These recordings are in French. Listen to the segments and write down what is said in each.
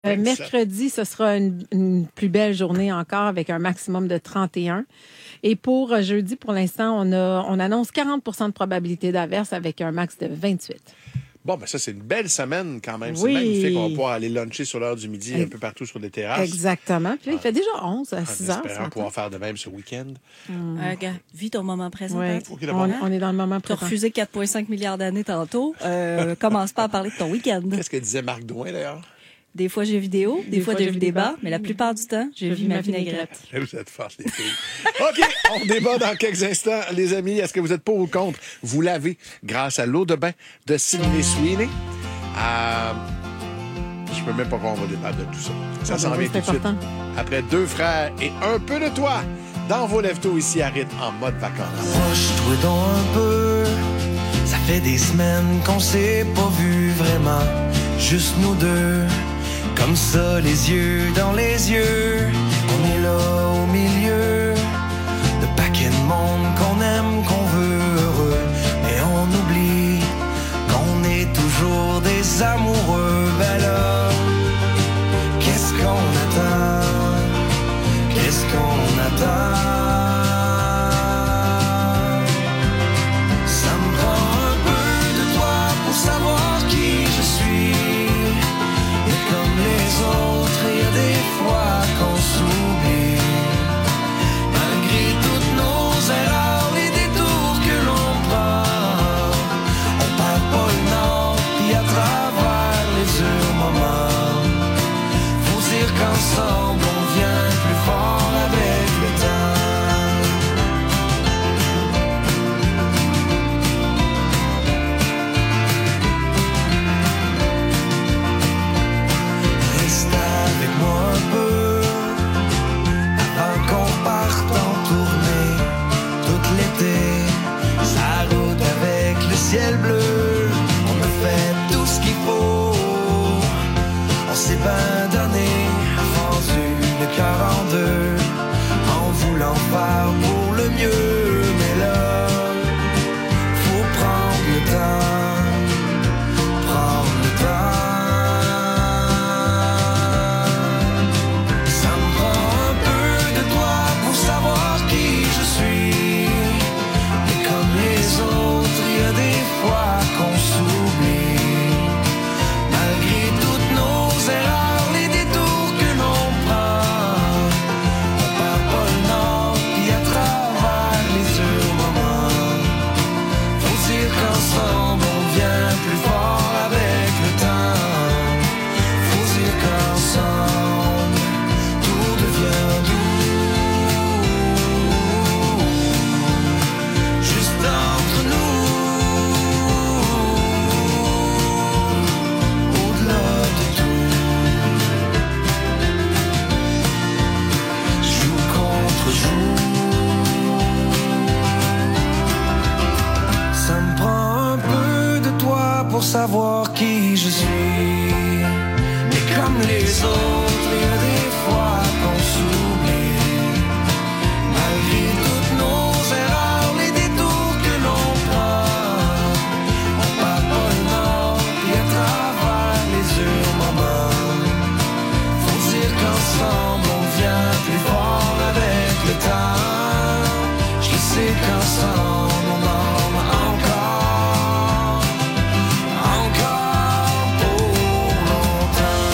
Mercredi, ce sera une plus belle journée encore avec un maximum de 31. Et pour jeudi, pour l'instant, on annonce 40 de probabilité d'averse avec un max de 28. Bon, ben ça, c'est une belle semaine quand même. Oui. C'est magnifique. On va pouvoir aller luncher sur l'heure du midi un peu partout sur des terrasses. Exactement. Puis là, il fait déjà 11 à 6 heures. En espérant pouvoir faire de même ce week-end. Regarde, vis ton moment présent. Oui. On est dans le moment Tu as présent. refusé 4,5 milliards d'années tantôt. Commence pas à parler de ton week-end. Qu'est-ce que disait Marc Douin, d'ailleurs? Des fois, j'ai vidéo, des fois, j'ai vu débat, mais la plupart du temps, j'ai vu ma vinaigrette. Vous êtes fortes, les filles. OK, on débat dans quelques instants. Les amis, est-ce que vous êtes pour ou contre? Vous l'avez grâce à l'eau de bain de Sydney Sweeney. Je peux même pas croire qu'on va débattre de tout ça. Ça s'en vient tout de suite. Après Deux frères et un peu de toi, dans vos lève-tôt ici à rythme en mode vacances. Proche-toi donc un peu. Ça fait des semaines qu'on s'est pas vu vraiment. Juste nous deux. Comme ça, les yeux dans les yeux, on est là au milieu de paquets de monde qu'on aime, qu'on veut heureux. Mais on oublie qu'on est toujours des amoureux. Ben là, qu'est-ce qu'on attend? Qu'est-ce qu'on attend? Ça me prend un peu de toi pour savoir qui je suis. Comme les autres, il y a des fois qu'on s'oublie. Malgré toutes nos erreurs, les détours que l'on prend, on perd pas le nord, puis à travers les durs moments, faut dire qu'ensemble on vient plus fort avec le temps. Avec moi un peu avant qu'on parte en tournée tout l'été, sa route avec le ciel bleu. On a fait tout ce qu'il faut, on s'est bien donné, fendu le cœur en deux, en voulant faire pour le mieux. Mais là, faut prendre le temps, prendre le temps. Qu'on s'oublie, malgré toutes nos erreurs, les détours que l'on prend, on perd pas le nord, puis à travers les durs moments, faut dire qu'ensemble on vient plus fort avec le temps, faut dire qu'ensemble tout devient doux, juste entre nous. Ça me prend un peu de toi pour savoir qui je suis. Mais comme les autres, il y a des fois qu'on s'oublie. Malgré toutes nos erreurs, les détours que l'on prend, on perd pas le nord, et à travers les durs moments, faut dire qu'ensemble on vient plus fort avec le temps. Je sais qu'ensemble on en a encore, encore pour longtemps.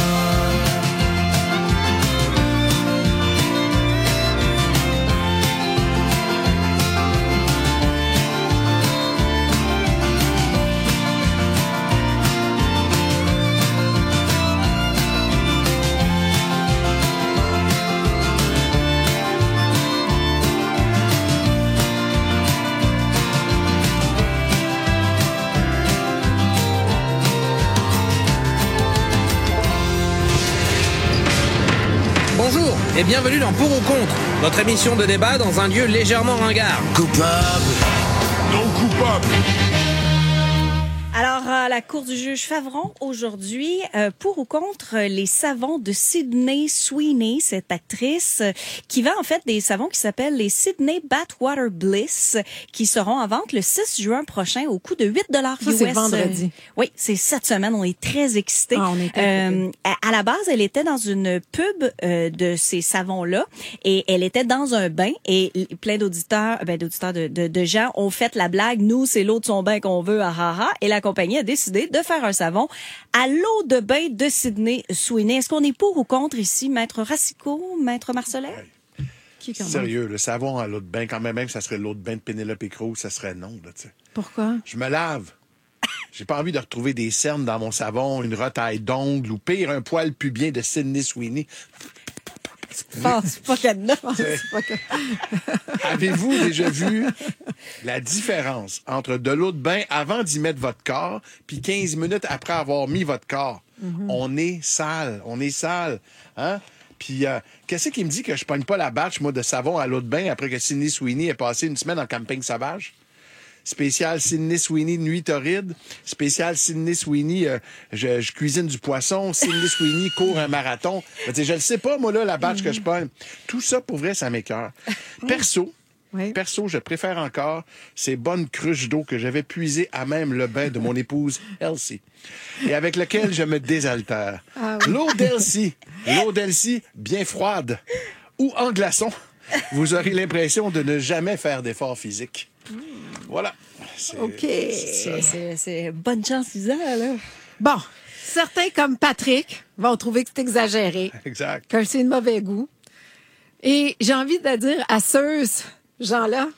Bonjour et bienvenue dans Pour ou Contre, notre émission de débat dans un lieu légèrement ringard. Coupable, Non coupable. Alors, à la cour du juge Favron, aujourd'hui, pour ou contre les savons de Sydney Sweeney, cette actrice qui vend en fait des savons qui s'appellent les Sydney Bathwater Bliss, qui seront en vente le 6 juin prochain au coût de $8 Ça, US. c'est vendredi. Oui, c'est cette semaine. On est très excités. Ah, on est très à la base, elle était dans une pub de ces savons-là et elle était dans un bain et plein d'auditeurs, de gens ont fait la blague. Nous, c'est l'eau de son bain qu'on veut, ah ah ah. Et la compagnie a décidé de faire un savon à l'eau de bain de Sydney Sweeney. Est-ce qu'on est pour ou contre ici, Maître Racicot, Maître Marcellet? Qui commence? Sérieux, le savon à l'eau de bain, quand même, ça serait l'eau de bain de Pénélope Cruz, ça serait non, là, tu sais. Pourquoi? Je me lave. J'ai pas envie de retrouver des cernes dans mon savon, une retaille d'ongles ou pire, un poil pubien de Sydney Sweeney. Je pense pas là-dedans. Avez-vous déjà vu la différence entre de l'eau de bain avant d'y mettre votre corps puis 15 minutes après avoir mis votre corps? On est sale. Hein? Puis, qu'est-ce qui me dit que je pogne pas la batch, moi, de savon à l'eau de bain après que Sydney Sweeney ait passé une semaine en camping sauvage? Spécial Sydney Sweeney nuit torride. Spécial Sydney Sweeney je cuisine du poisson. Sydney Sweeney court un marathon. Je le sais pas, moi, là, la batch que je pogne. Tout ça, pour vrai, ça m'écoeure. Perso, je préfère encore ces bonnes cruches d'eau que j'avais puisées à même le bain de mon épouse Elsie et avec lequel je me désaltère. Ah oui. L'eau d'Elsie, bien froide ou en glaçon, vous aurez l'impression de ne jamais faire d'effort physique. Voilà. OK. C'est bonne chance, Lisa, là. Bon, certains comme Patrick vont trouver que c'est exagéré, Exact. que c'est de mauvais goût. Et j'ai envie de dire à ceux gens-là,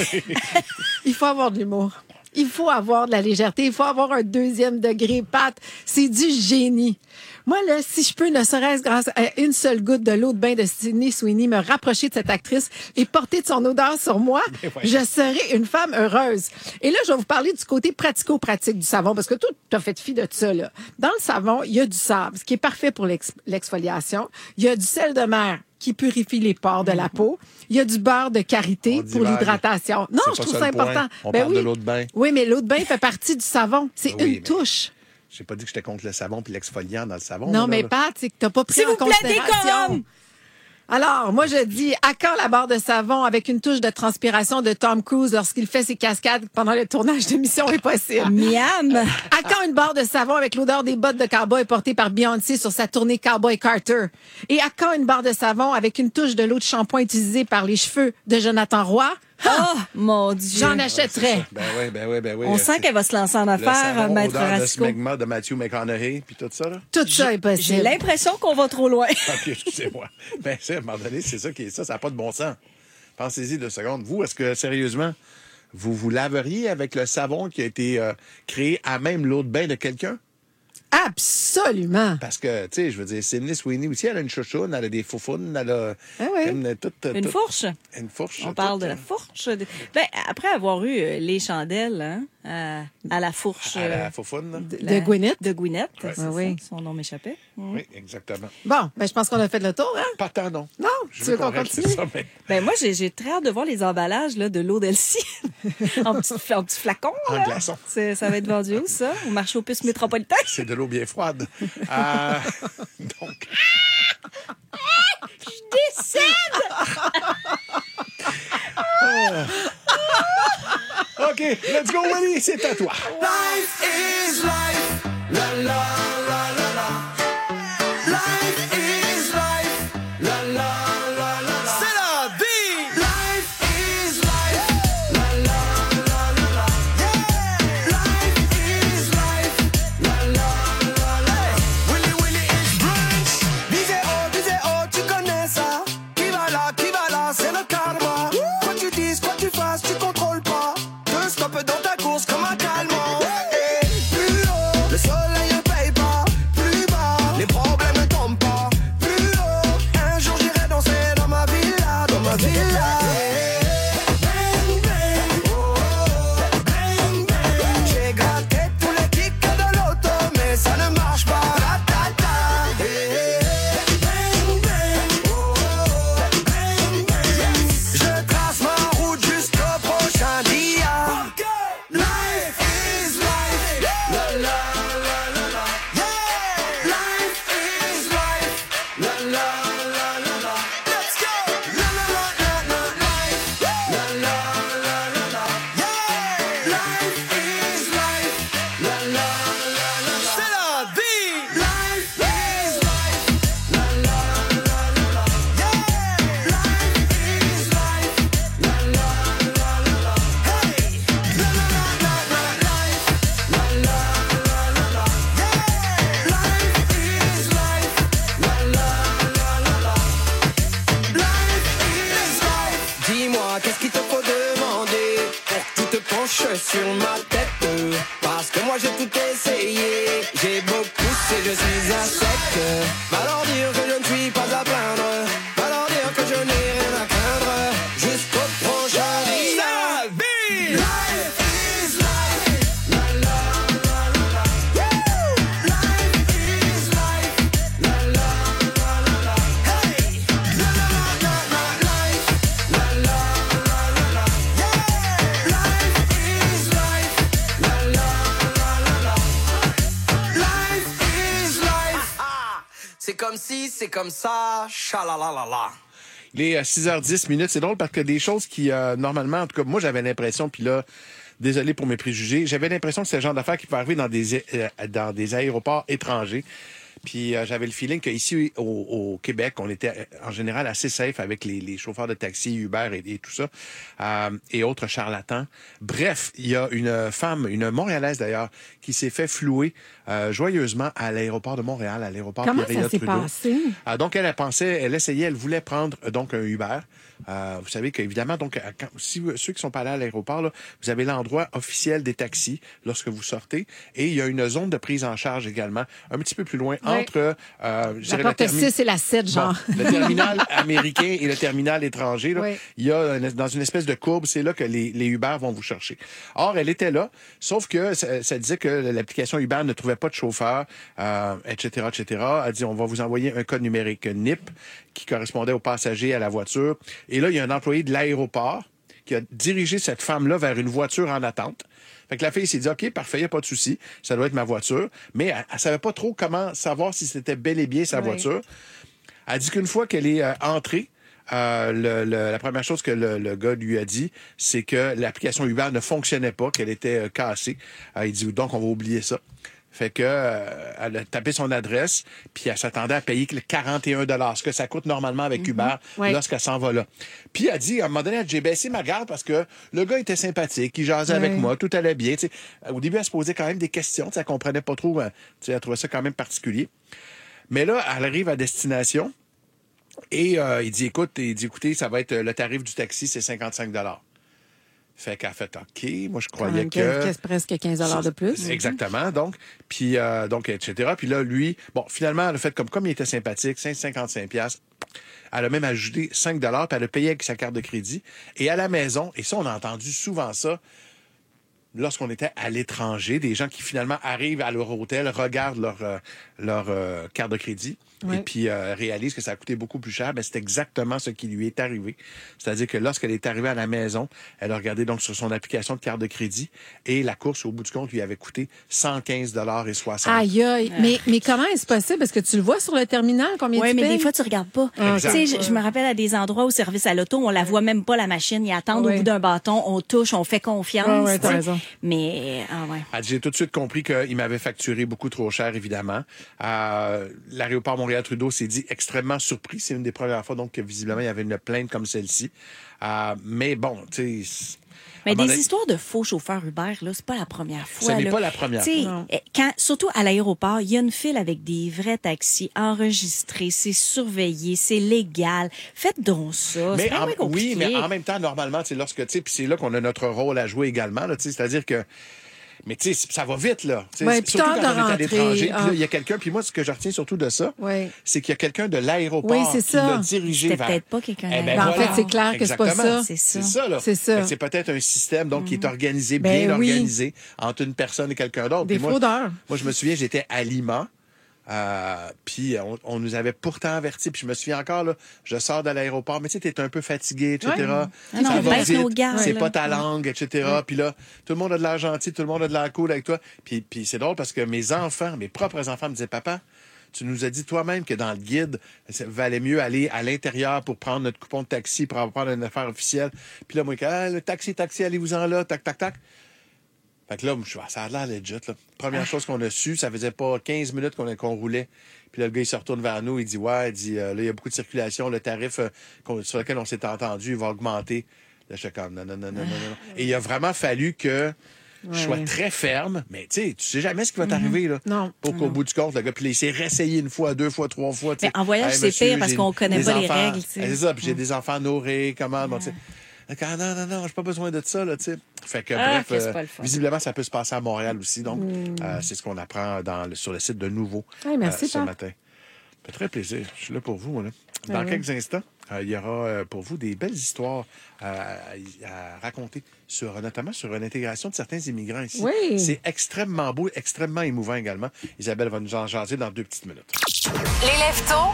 il faut avoir de l'humour. Il faut avoir de la légèreté. Il faut avoir un deuxième degré. Pat, c'est du génie. Moi, là, si je peux, ne serait-ce grâce à une seule goutte de l'eau de bain de Sydney Sweeney, me rapprocher de cette actrice et porter de son odeur sur moi, je serais une femme heureuse. Et là, je vais vous parler du côté pratico-pratique du savon, parce que tout t'as fait fi de ça, là. Dans le savon, il y a du sable, ce qui est parfait pour l'exfoliation. Il y a du sel de mer qui purifie les pores de la peau. Il y a du beurre de karité pour l'hydratation. Non, je trouve ça important. On parle de l'eau de bain. Oui, mais l'eau de bain fait partie du savon. C'est une touche. J'ai pas dit que j'étais contre le savon puis l'exfoliant dans le savon. Non, mais Pat, c'est que t'as pas pris en considération. Alors, moi, je dis, à quand la barre de savon avec une touche de transpiration de Tom Cruise lorsqu'il fait ses cascades pendant le tournage de Mission Impossible? Miam! À quand une barre de savon avec l'odeur des bottes de cowboy portées par Beyoncé sur sa tournée Cowboy Carter? Et à quand une barre de savon avec une touche de l'eau de shampoing utilisée par les cheveux de Jonathan Roy? Oh, mon Dieu! J'en achèterais. Ben oui. On sent qu'elle va se lancer en affaires, Maître Racicot. Le Racicot. smegma de Matthew McConaughey, puis tout ça, là. Tout ça est possible. J'ai l'impression qu'on va trop loin. OK, excusez-moi. Ben, à un moment donné, c'est ça qui est ça. Ça n'a pas de bon sens. Pensez-y 2 secondes. Vous, est-ce que, sérieusement, vous vous laveriez avec le savon qui a été créé à même l'eau de bain de quelqu'un? Absolument. Parce que, tu sais, je veux dire, Sydney Sweeney aussi, elle a une chouchoune, elle a des foufounes, elle a... Une fourche. Une fourche. On parle de la fourche. Ben, après avoir eu les chandelles, hein, à la fourche. À la foufoune, là. De Gwyneth. De Gwyneth, Ouais. c'est Oui. ça. Son nom m'échappait. Oui, exactement. Bon, ben, je pense qu'on a fait le tour, hein? Pas tant, non. Non, Je tu veux qu'on reste continue? ça, mais Ben, moi, j'ai très hâte de voir les emballages, là, de l'eau d'Elsie. en petit flacon, en là. glaçon. Ça va être vendu où, ça? Au marché aux puces métropolitain? C'est de l'eau bien froide. Donc... Je décède! OK, let's go, Willy, c'est à toi. Life is life. La la la la la. Life is life. La la la la la. C'est la vie. Life is life. La la la la la. Yeah. Life is life. La la la la la. Willy is brunch. Disais oh, tu connais ça. Qui va là, c'est le karma. Quoi tu dises, quoi tu fasses, tu contrôles pas. Te stoppe dans ta course comme un calmant. Plus haut, le soleil ne paye pas. La la la la la. Let's go. La la la la la life. La la la la la. Yeah. Life is life. La la la la la. C'est la vie. Life is life. La la la la la. Yeah. Life is life. La la la la la. Hey. La la la la la life. La la la la la. Yeah. Life is life. La la la la la. Life is life. Dis-moi, qu'est-ce qu'il te faut demander pour que tu te penches sur ma tête? Parce que moi j'ai tout essayé, j'ai beau pousser, je suis à sec. Va leur dire que je ne suis pas à plaindre, va leur dire que je n'ai rien à craindre. Jusqu'au prochain dia. Life is life. La la la la la. Life is life. La la la la la. Hey. La la la la la life. La la la la la. Yeah. Life is life. La la la la la. Life is life. C'est comme si, c'est comme ça. Chalalalala. Il est 6h10 minutes. C'est drôle parce que des choses qui, normalement, en tout cas, moi, j'avais l'impression, puis là, désolé pour mes préjugés, j'avais l'impression que c'est le genre d'affaires qui peut arriver dans des aéroports étrangers. Puis j'avais le feeling qu'ici, au Québec, on était en général assez safe avec les chauffeurs de taxi, Uber et tout ça, et autres charlatans. Bref, il y a une femme, une Montréalaise d'ailleurs, qui s'est fait flouer joyeusement à l'aéroport de Montréal, à l'aéroport Comment Pierre-Éliott ça s'est Trudeau. passé? Donc, elle voulait prendre donc un Uber. Vous savez qu'évidemment, donc, si ceux qui sont pas allés à l'aéroport, là, vous avez l'endroit officiel des taxis lorsque vous sortez, et il y a une zone de prise en charge également, un petit peu plus loin, entre je dirais, La porte 6 et la 7, genre. Bon, le terminal américain et le terminal étranger. Là, Oui. il y a dans une espèce de courbe, c'est là que les Uber vont vous chercher. Or, elle était là, sauf que ça disait que l'application Uber ne trouvait pas de chauffeur, etc., etc. Elle dit, on va vous envoyer un code numérique NIP qui correspondait au passager à la voiture. Et là, il y a un employé de l'aéroport qui a dirigé cette femme-là vers une voiture en attente. Fait que la fille s'est dit, OK, parfait, il n'y a pas de souci, ça doit être ma voiture. Mais elle ne savait pas trop comment savoir si c'était bel et bien sa voiture. Elle dit qu'une fois qu'elle est entrée, la première chose que le gars lui a dit, c'est que l'application Uber ne fonctionnait pas, qu'elle était cassée. Il dit, donc, on va oublier ça. Fait que elle a tapé son adresse, puis elle s'attendait à payer 41 $, ce que ça coûte normalement avec Uber lorsqu'elle s'en va là. Puis elle dit, à un moment donné, j'ai baissé ma garde parce que le gars était sympathique, il jasait avec moi, tout allait bien. T'sais. Au début, elle se posait quand même des questions, elle comprenait pas trop, elle trouvait ça quand même particulier. Mais là, elle arrive à destination et il dit, écoutez, ça va être le tarif du taxi, c'est 55 $. Fait qu'elle a fait OK. Moi, je croyais que... presque 15 $ de plus. Exactement. Donc, puis, etc. Puis là, lui, bon, finalement, elle a fait comme il était sympathique, 55 $. Elle a même ajouté 5 $, puis elle a payé avec sa carte de crédit. Et à la maison, et ça, on a entendu souvent ça, lorsqu'on était à l'étranger, des gens qui finalement arrivent à leur hôtel, regardent leur carte de crédit et puis réalisent que ça a coûté beaucoup plus cher. Ben, c'est exactement ce qui lui est arrivé. C'est-à-dire que lorsqu'elle est arrivée à la maison, elle a regardé donc sur son application de carte de crédit et la course, au bout du compte, lui avait coûté 115,60 $. Aïe, aïe. Mais comment est-ce possible? Parce que tu le vois sur le terminal, combien tu Oui, mais payes? des fois, tu regardes pas. Tu sais, je me rappelle à des endroits au service à l'auto, on la voit même pas, la machine. Ils attendent au bout d'un bâton, on touche, on fait confiance. Ouais, t'as raison. Mais, J'ai tout de suite compris qu'il m'avait facturé beaucoup trop cher, évidemment. L'aéroport Montréal-Trudeau s'est dit extrêmement surpris. C'est une des premières fois, donc, que visiblement, il y avait une plainte comme celle-ci. Mais bon, tu sais... Mais des histoires de faux chauffeurs Uber, là, c'est pas la première fois. Ce n'est pas la première fois. Surtout à l'aéroport, il y a une file avec des vrais taxis enregistrés, c'est surveillé, c'est légal. Faites donc ça. Mais c'est pas compliqué. oui, mais en même temps, normalement, c'est lorsque, tu sais, puis c'est là qu'on a notre rôle à jouer également, là, tu sais, c'est-à-dire que. Mais tu sais, ça va vite, là. Ouais, surtout quand on est à l'étranger. Puis là, Ah. il y a quelqu'un, puis moi, ce que je retiens surtout de ça, Ouais. c'est qu'il y a quelqu'un de l'aéroport c'est qui ça. l'a dirigé C'était vers... peut-être pas quelqu'un Eh ben, Ben, en voilà. fait, c'est clair que c'est pas Exactement. ça. C'est ça. C'est ça, là. C'est ça. Fait que c'est peut-être un système, donc, qui est organisé, Ben bien oui. organisé, entre une personne et quelqu'un d'autre. Des Puis moi, fraudeurs. Moi, je me souviens, j'étais à Lima. Puis on nous avait pourtant avertis. Puis je me souviens encore, là, je sors de l'aéroport, mais tu sais, t'es un peu fatigué, etc. Ah non, Ça on va baisse vite, nos gardes, c'est là. pas ta langue, etc. Puis là, tout le monde a de l'air gentil, tout le monde a de l'air cool avec toi. Puis c'est drôle parce que mes propres enfants me disaient, papa, Tu nous as dit toi-même que dans le guide, ça valait mieux aller à l'intérieur pour prendre notre coupon de taxi, pour prendre une affaire officielle. Puis là, moi, le taxi, allez-vous-en là, tac. Fait que là, ça a l'air legit, là. Première chose qu'on a su, ça faisait pas 15 minutes qu'on roulait. Puis là, le gars, il se retourne vers nous, il dit, là, il y a beaucoup de circulation, le tarif sur lequel on s'est entendu, il va augmenter. Là, je suis comme, non. Et il a vraiment fallu que je sois très ferme, mais tu sais jamais ce qui va t'arriver, là. Non. Pour qu'au bout du compte, le gars, puis il s'est réessayé 1 fois, 2 fois, 3 fois. Mais en voyage, c'est pire parce qu'on connaît pas les règles. C'est ça, puis j'ai des enfants à nourrir, comment, bon, tu sais. Non, j'ai pas besoin de ça, là, tu sais. Fait que, bref, visiblement, ça peut se passer à Montréal aussi, donc. C'est ce qu'on apprend sur le site de Nouveau merci, ce matin. Ça fait très plaisir. Je suis là pour vous, moi, là. Dans quelques instants, il y aura pour vous des belles histoires à raconter, notamment sur l'intégration de certains immigrants ici. Oui. C'est extrêmement beau, extrêmement émouvant également. Isabelle va nous en jaser dans 2 petites minutes. Les lève-tôt,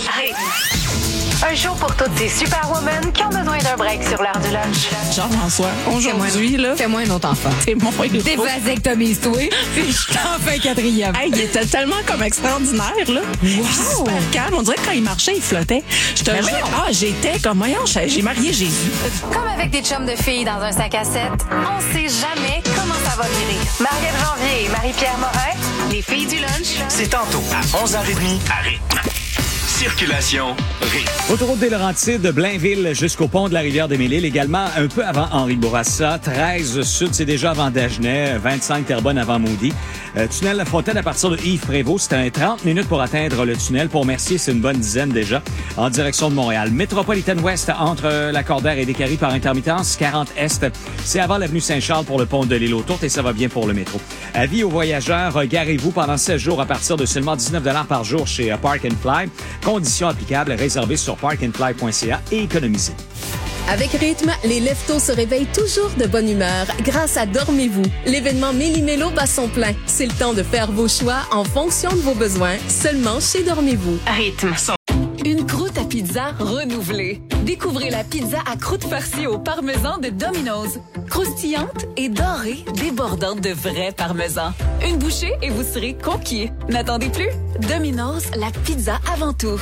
un show pour toutes ces superwomen qui ont besoin d'un break sur l'heure du lunch. Jean-François, aujourd'hui, là... Fais-moi un autre enfant. C'est mon héros. T'es vasectomise, toi. Puis je t'en fais un 4e. Hey, il était tellement comme extraordinaire, là. Wow! Super calme. On dirait que quand il marchait, il flottait. Je te jure. J'étais comme, voyons, j'ai marié Jésus. Comme avec des chums de filles dans un sac à 7, on sait jamais comment ça va virer. Marielle Janvier et Marie-Pierre Morin, les filles du lunch. C'est tantôt à 11h30 à Rythme. Circulation Rythme. Autoroute des Laurentides de Blainville jusqu'au pont de la Rivière-des-Mille-Îles, également un peu avant Henri Bourassa. 13 Sud, c'est déjà avant Dagenais. 25 Terrebonne avant Moody. Tunnel La Fontaine à partir de Yves-Prévost. C'était 30 minutes pour atteindre le tunnel. Pour Mercier, c'est une bonne dizaine déjà. En direction de Montréal. Métropolitaine Ouest entre la Cordaire et Descaries par intermittence. 40 Est, c'est avant l'avenue Saint-Charles pour le pont de l'île aux Tourtes et ça va bien pour le métro. Avis aux voyageurs, garez-vous pendant 16 jours à partir de seulement 19 $ par jour chez Park and Fly. Conditions applicables, réservées sur parkandfly.ca et économisez. Avec Rythme, les leftos se réveillent toujours de bonne humeur grâce à Dormez-vous. L'événement Méli-Mélo bat son plein. C'est le temps de faire vos choix en fonction de vos besoins, seulement chez Dormez-vous. Rythme. Une croûte à pizza renouvelée. Découvrez la pizza à croûte farcie au parmesan de Domino's. Croustillante et dorée, débordante de vrai parmesan. Une bouchée et vous serez conquis. N'attendez plus. Domino's, la pizza avant tout.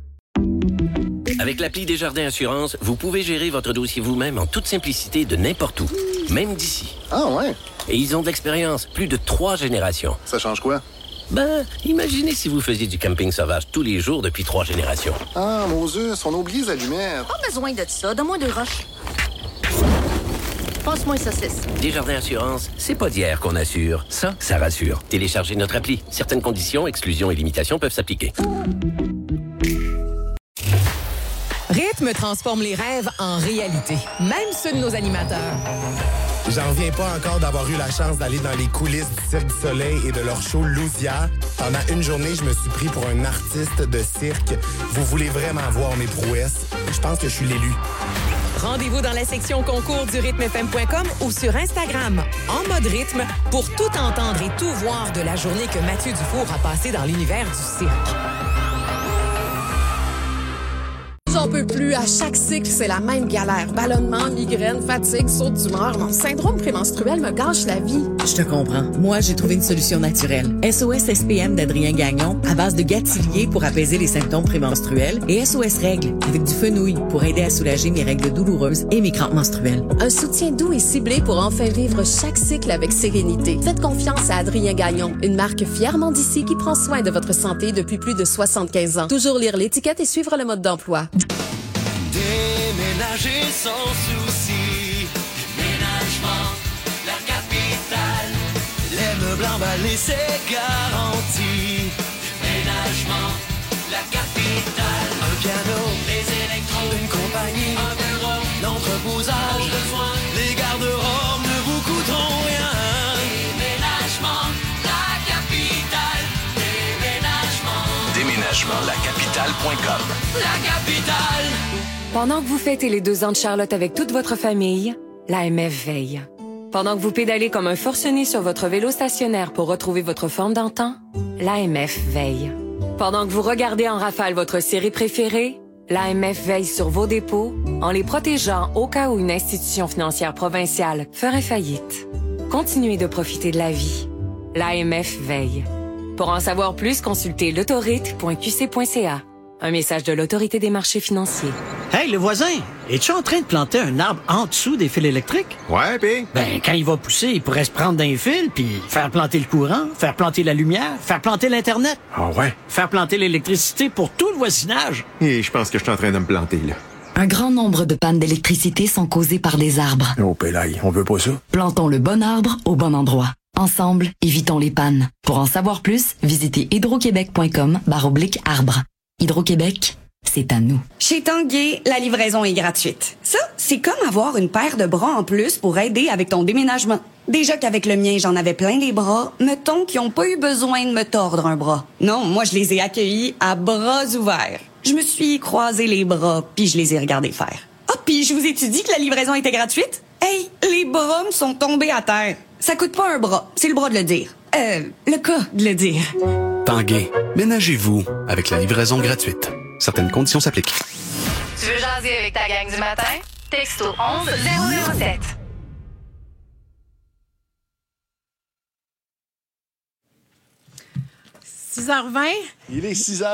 Avec l'appli Desjardins Assurance, vous pouvez gérer votre dossier vous-même en toute simplicité de n'importe où, même d'ici. Ah ouais? Et ils ont de l'expérience, plus de 3 générations. Ça change quoi? Imaginez si vous faisiez du camping sauvage tous les jours depuis 3 générations. Ah, Moses, on oublie les allumettes. Pas besoin de ça, donne-moi 2 roches. Passe-moi une saucisse. Desjardins Assurance, c'est pas d'hier qu'on assure. Ça rassure. Téléchargez notre appli. Certaines conditions, exclusions et limitations peuvent s'appliquer. Rythme transforme les rêves en réalité, même ceux de nos animateurs. J'en reviens pas encore d'avoir eu la chance d'aller dans les coulisses du Cirque du Soleil et de leur show Lousia. Pendant une journée, je me suis pris pour un artiste de cirque. Vous voulez vraiment voir mes prouesses? Je pense que je suis l'élu. Rendez-vous dans la section concours du rythmefm.com ou sur Instagram, en mode rythme, pour tout entendre et tout voir de la journée que Mathieu Dufour a passée dans l'univers du cirque. J'en peux plus. À chaque cycle, c'est la même galère. Ballonnement, migraine, fatigue, saute d'humeur. Mon syndrome prémenstruel me gâche la vie. Je te comprends. Moi, j'ai trouvé une solution naturelle. SOS SPM d'Adrien Gagnon, à base de gâtillier pour apaiser les symptômes prémenstruels, et SOS Règles, avec du fenouil pour aider à soulager mes règles douloureuses et mes crampes menstruelles. Un soutien doux et ciblé pour enfin vivre chaque cycle avec sérénité. Faites confiance à Adrien Gagnon, une marque fièrement d'ici qui prend soin de votre santé depuis plus de 75 ans. Toujours lire l'étiquette et suivre le mode d'emploi. Déménager sans souci. Déménagement, la capitale. Les meubles emballés, c'est garanti. Déménagement, la capitale. Un piano, les électros, une compagnie, un bureau, l'entreposage, le soin, les garde-robes ne vous coûteront rien. Déménagement, la capitale. Déménagement, lacapitale.com. La capitale. Pendant que vous fêtez les 2 ans de Charlotte avec toute votre famille, l'AMF veille. Pendant que vous pédalez comme un forcené sur votre vélo stationnaire pour retrouver votre forme d'antan, l'AMF veille. Pendant que vous regardez en rafale votre série préférée, l'AMF veille sur vos dépôts en les protégeant au cas où une institution financière provinciale ferait faillite. Continuez de profiter de la vie. L'AMF veille. Pour en savoir plus, consultez l'autorite.qc.ca. Un message de l'Autorité des marchés financiers. Hey, le voisin, es-tu en train de planter un arbre en dessous des fils électriques? Ouais, pis? Ben, quand il va pousser, il pourrait se prendre d'un fil, puis faire planter le courant, faire planter la lumière, faire planter l'Internet. Ah ouais? Faire planter l'électricité pour tout le voisinage. Et je pense que je suis en train de me planter, là. Un grand nombre de pannes d'électricité sont causées par des arbres. Oh, Pélaï, on veut pas ça. Plantons le bon arbre au bon endroit. Ensemble, évitons les pannes. Pour en savoir plus, visitez hydroquebec.com/arbre. Hydro-Québec, c'est à nous. Chez Tanguay, la livraison est gratuite. Ça, c'est comme avoir une paire de bras en plus pour aider avec ton déménagement. Déjà qu'avec le mien, j'en avais plein les bras, mettons qu'ils n'ont pas eu besoin de me tordre un bras. Non, moi, je les ai accueillis à bras ouverts. Je me suis croisé les bras, puis je les ai regardés faire. Ah, puis je vous ai-tu dit que la livraison était gratuite? Hey, les bras me sont tombés à terre. Ça coûte pas un bras, c'est le bras de le dire. Le cas de le dire. Tanguay, ménagez-vous avec la livraison gratuite. Certaines conditions s'appliquent. Tu veux jaser avec ta gang du matin? Texto 11 007. « 6h20. Il est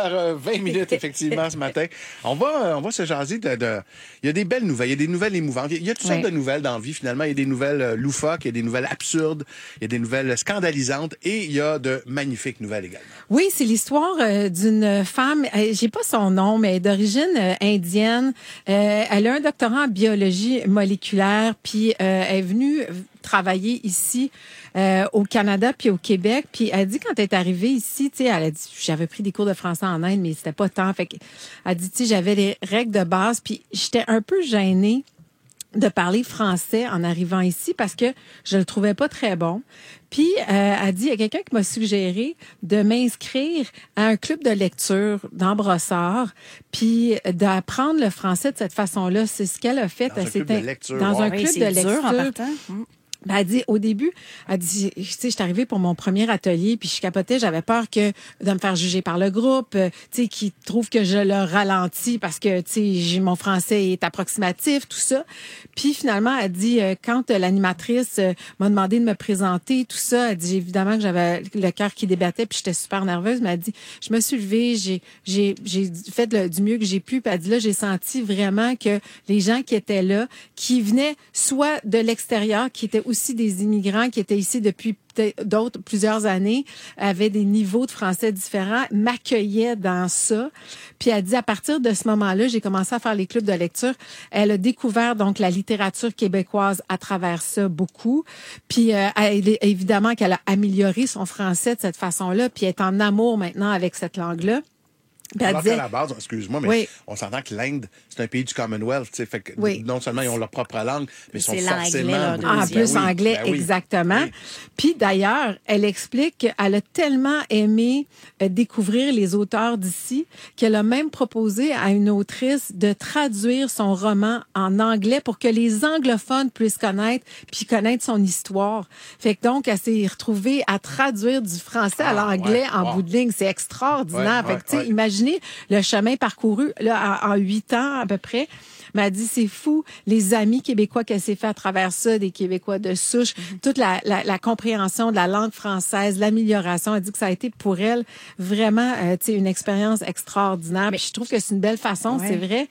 6h20 effectivement ce matin. On va se jaser de... Il y a des belles nouvelles, il y a des nouvelles émouvantes. Il y a toutes sortes de nouvelles dans la vie finalement. Il y a des nouvelles loufoques, il y a des nouvelles absurdes, il y a des nouvelles scandalisantes et il y a de magnifiques nouvelles également. Oui, c'est l'histoire d'une femme, j'ai pas son nom, mais d'origine indienne. Elle a un doctorat en biologie moléculaire, puis elle est venue travailler ici au Canada puis au Québec. Puis elle dit quand elle est arrivée ici, tu sais, elle a dit j'avais pris des cours de français en Inde, mais c'était pas tant. Fait qu'elle dit tu sais j'avais les règles de base, puis j'étais un peu gênée de parler français en arrivant ici parce que je le trouvais pas très bon. Puis elle dit il y a quelqu'un qui m'a suggéré de m'inscrire à un club de lecture dans Brossard, puis d'apprendre le français de cette façon-là. C'est ce qu'elle a fait. Dans un club de lecture. Dans un Oui, club c'est de dur lecture. en partant. Ben, elle dit, au début, elle dit, tu sais, j'étais arrivée pour mon premier atelier, puis je capotais, j'avais peur de me faire juger par le groupe, tu sais, qui trouve que je le ralentis parce que, tu sais, mon français est approximatif, tout ça. Puis finalement, elle dit, quand l'animatrice m'a demandé de me présenter, tout ça, elle dit, évidemment que j'avais le cœur qui débattait, puis j'étais super nerveuse, mais elle dit, je me suis levée, j'ai fait du mieux que j'ai pu, puis elle dit, là, j'ai senti vraiment que les gens qui étaient là, qui venaient soit de l'extérieur, qui étaient aussi des immigrants qui étaient ici depuis plusieurs années, avaient des niveaux de français différents, m'accueillaient dans ça. Puis elle dit, à partir de ce moment-là, j'ai commencé à faire les clubs de lecture. Elle a découvert donc la littérature québécoise à travers ça beaucoup. Puis évidemment qu'elle a amélioré son français de cette façon-là, puis elle est en amour maintenant avec cette langue-là. Alors qu'à la base, excuse-moi, mais on s'entend que l'Inde, c'est un pays du Commonwealth, tu sais, fait que non seulement ils ont leur propre langue, mais ils sont forcément... En plus, anglais, exactement. Oui. Puis d'ailleurs, elle explique qu'elle a tellement aimé découvrir les auteurs d'ici qu'elle a même proposé à une autrice de traduire son roman en anglais pour que les anglophones puissent connaître son histoire. Fait que donc, elle s'est retrouvée à traduire du français à l'anglais en bout de ligne. C'est extraordinaire. Fait que, tu sais, imaginez le chemin parcouru là, en 8 ans à peu près. Mais elle dit, c'est fou, les amis québécois qu'elle s'est fait à travers ça, des Québécois de souche, toute la compréhension de la langue française, l'amélioration. Elle dit que ça a été pour elle vraiment une expérience extraordinaire. Puis je trouve que c'est une belle façon, c'est vrai,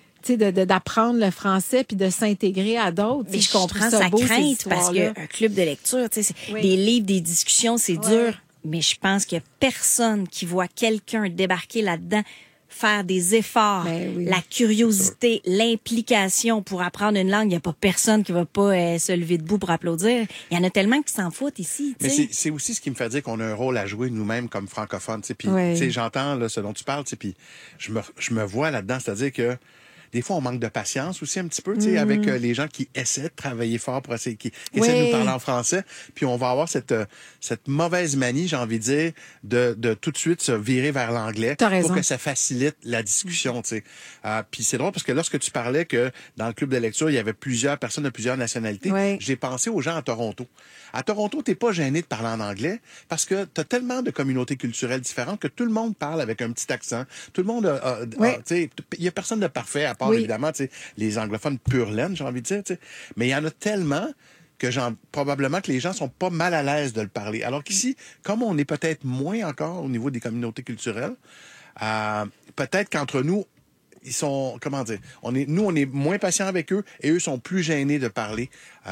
d'apprendre le français puis de s'intégrer à d'autres. Mais je comprends sa crainte parce qu'un club de lecture, c'est des livres, des discussions, c'est dur. Mais je pense qu'il y a personne qui voit quelqu'un débarquer là-dedans, faire des efforts, la curiosité, l'implication pour apprendre une langue. Il n'y a pas personne qui va pas se lever debout pour applaudir. Il y en a tellement qui s'en foutent ici. Mais c'est aussi ce qui me fait dire qu'on a un rôle à jouer nous-mêmes comme francophones. Puis j'entends là, ce dont tu parles, puis je me vois là-dedans, c'est-à-dire que des fois, on manque de patience aussi un petit peu, avec les gens qui essaient de travailler fort pour essayer, qui essaient de nous parler en français. Puis on va avoir cette mauvaise manie, j'ai envie de dire, de tout de suite se virer vers l'anglais pour que ça facilite la discussion, puis c'est drôle parce que lorsque tu parlais que dans le club de lecture, il y avait plusieurs personnes de plusieurs nationalités, j'ai pensé aux gens à Toronto. À Toronto, t'es pas gêné de parler en anglais parce que t'as tellement de communautés culturelles différentes que tout le monde parle avec un petit accent. Tout le monde il y a personne de parfait à part évidemment les anglophones pure laine, j'ai envie de dire, mais il y en a tellement probablement que les gens sont pas mal à l'aise de le parler. Alors qu'ici, comme on est peut-être moins encore au niveau des communautés culturelles, peut-être qu'entre nous, ils sont, comment dire, on est moins patients avec eux et eux sont plus gênés de parler,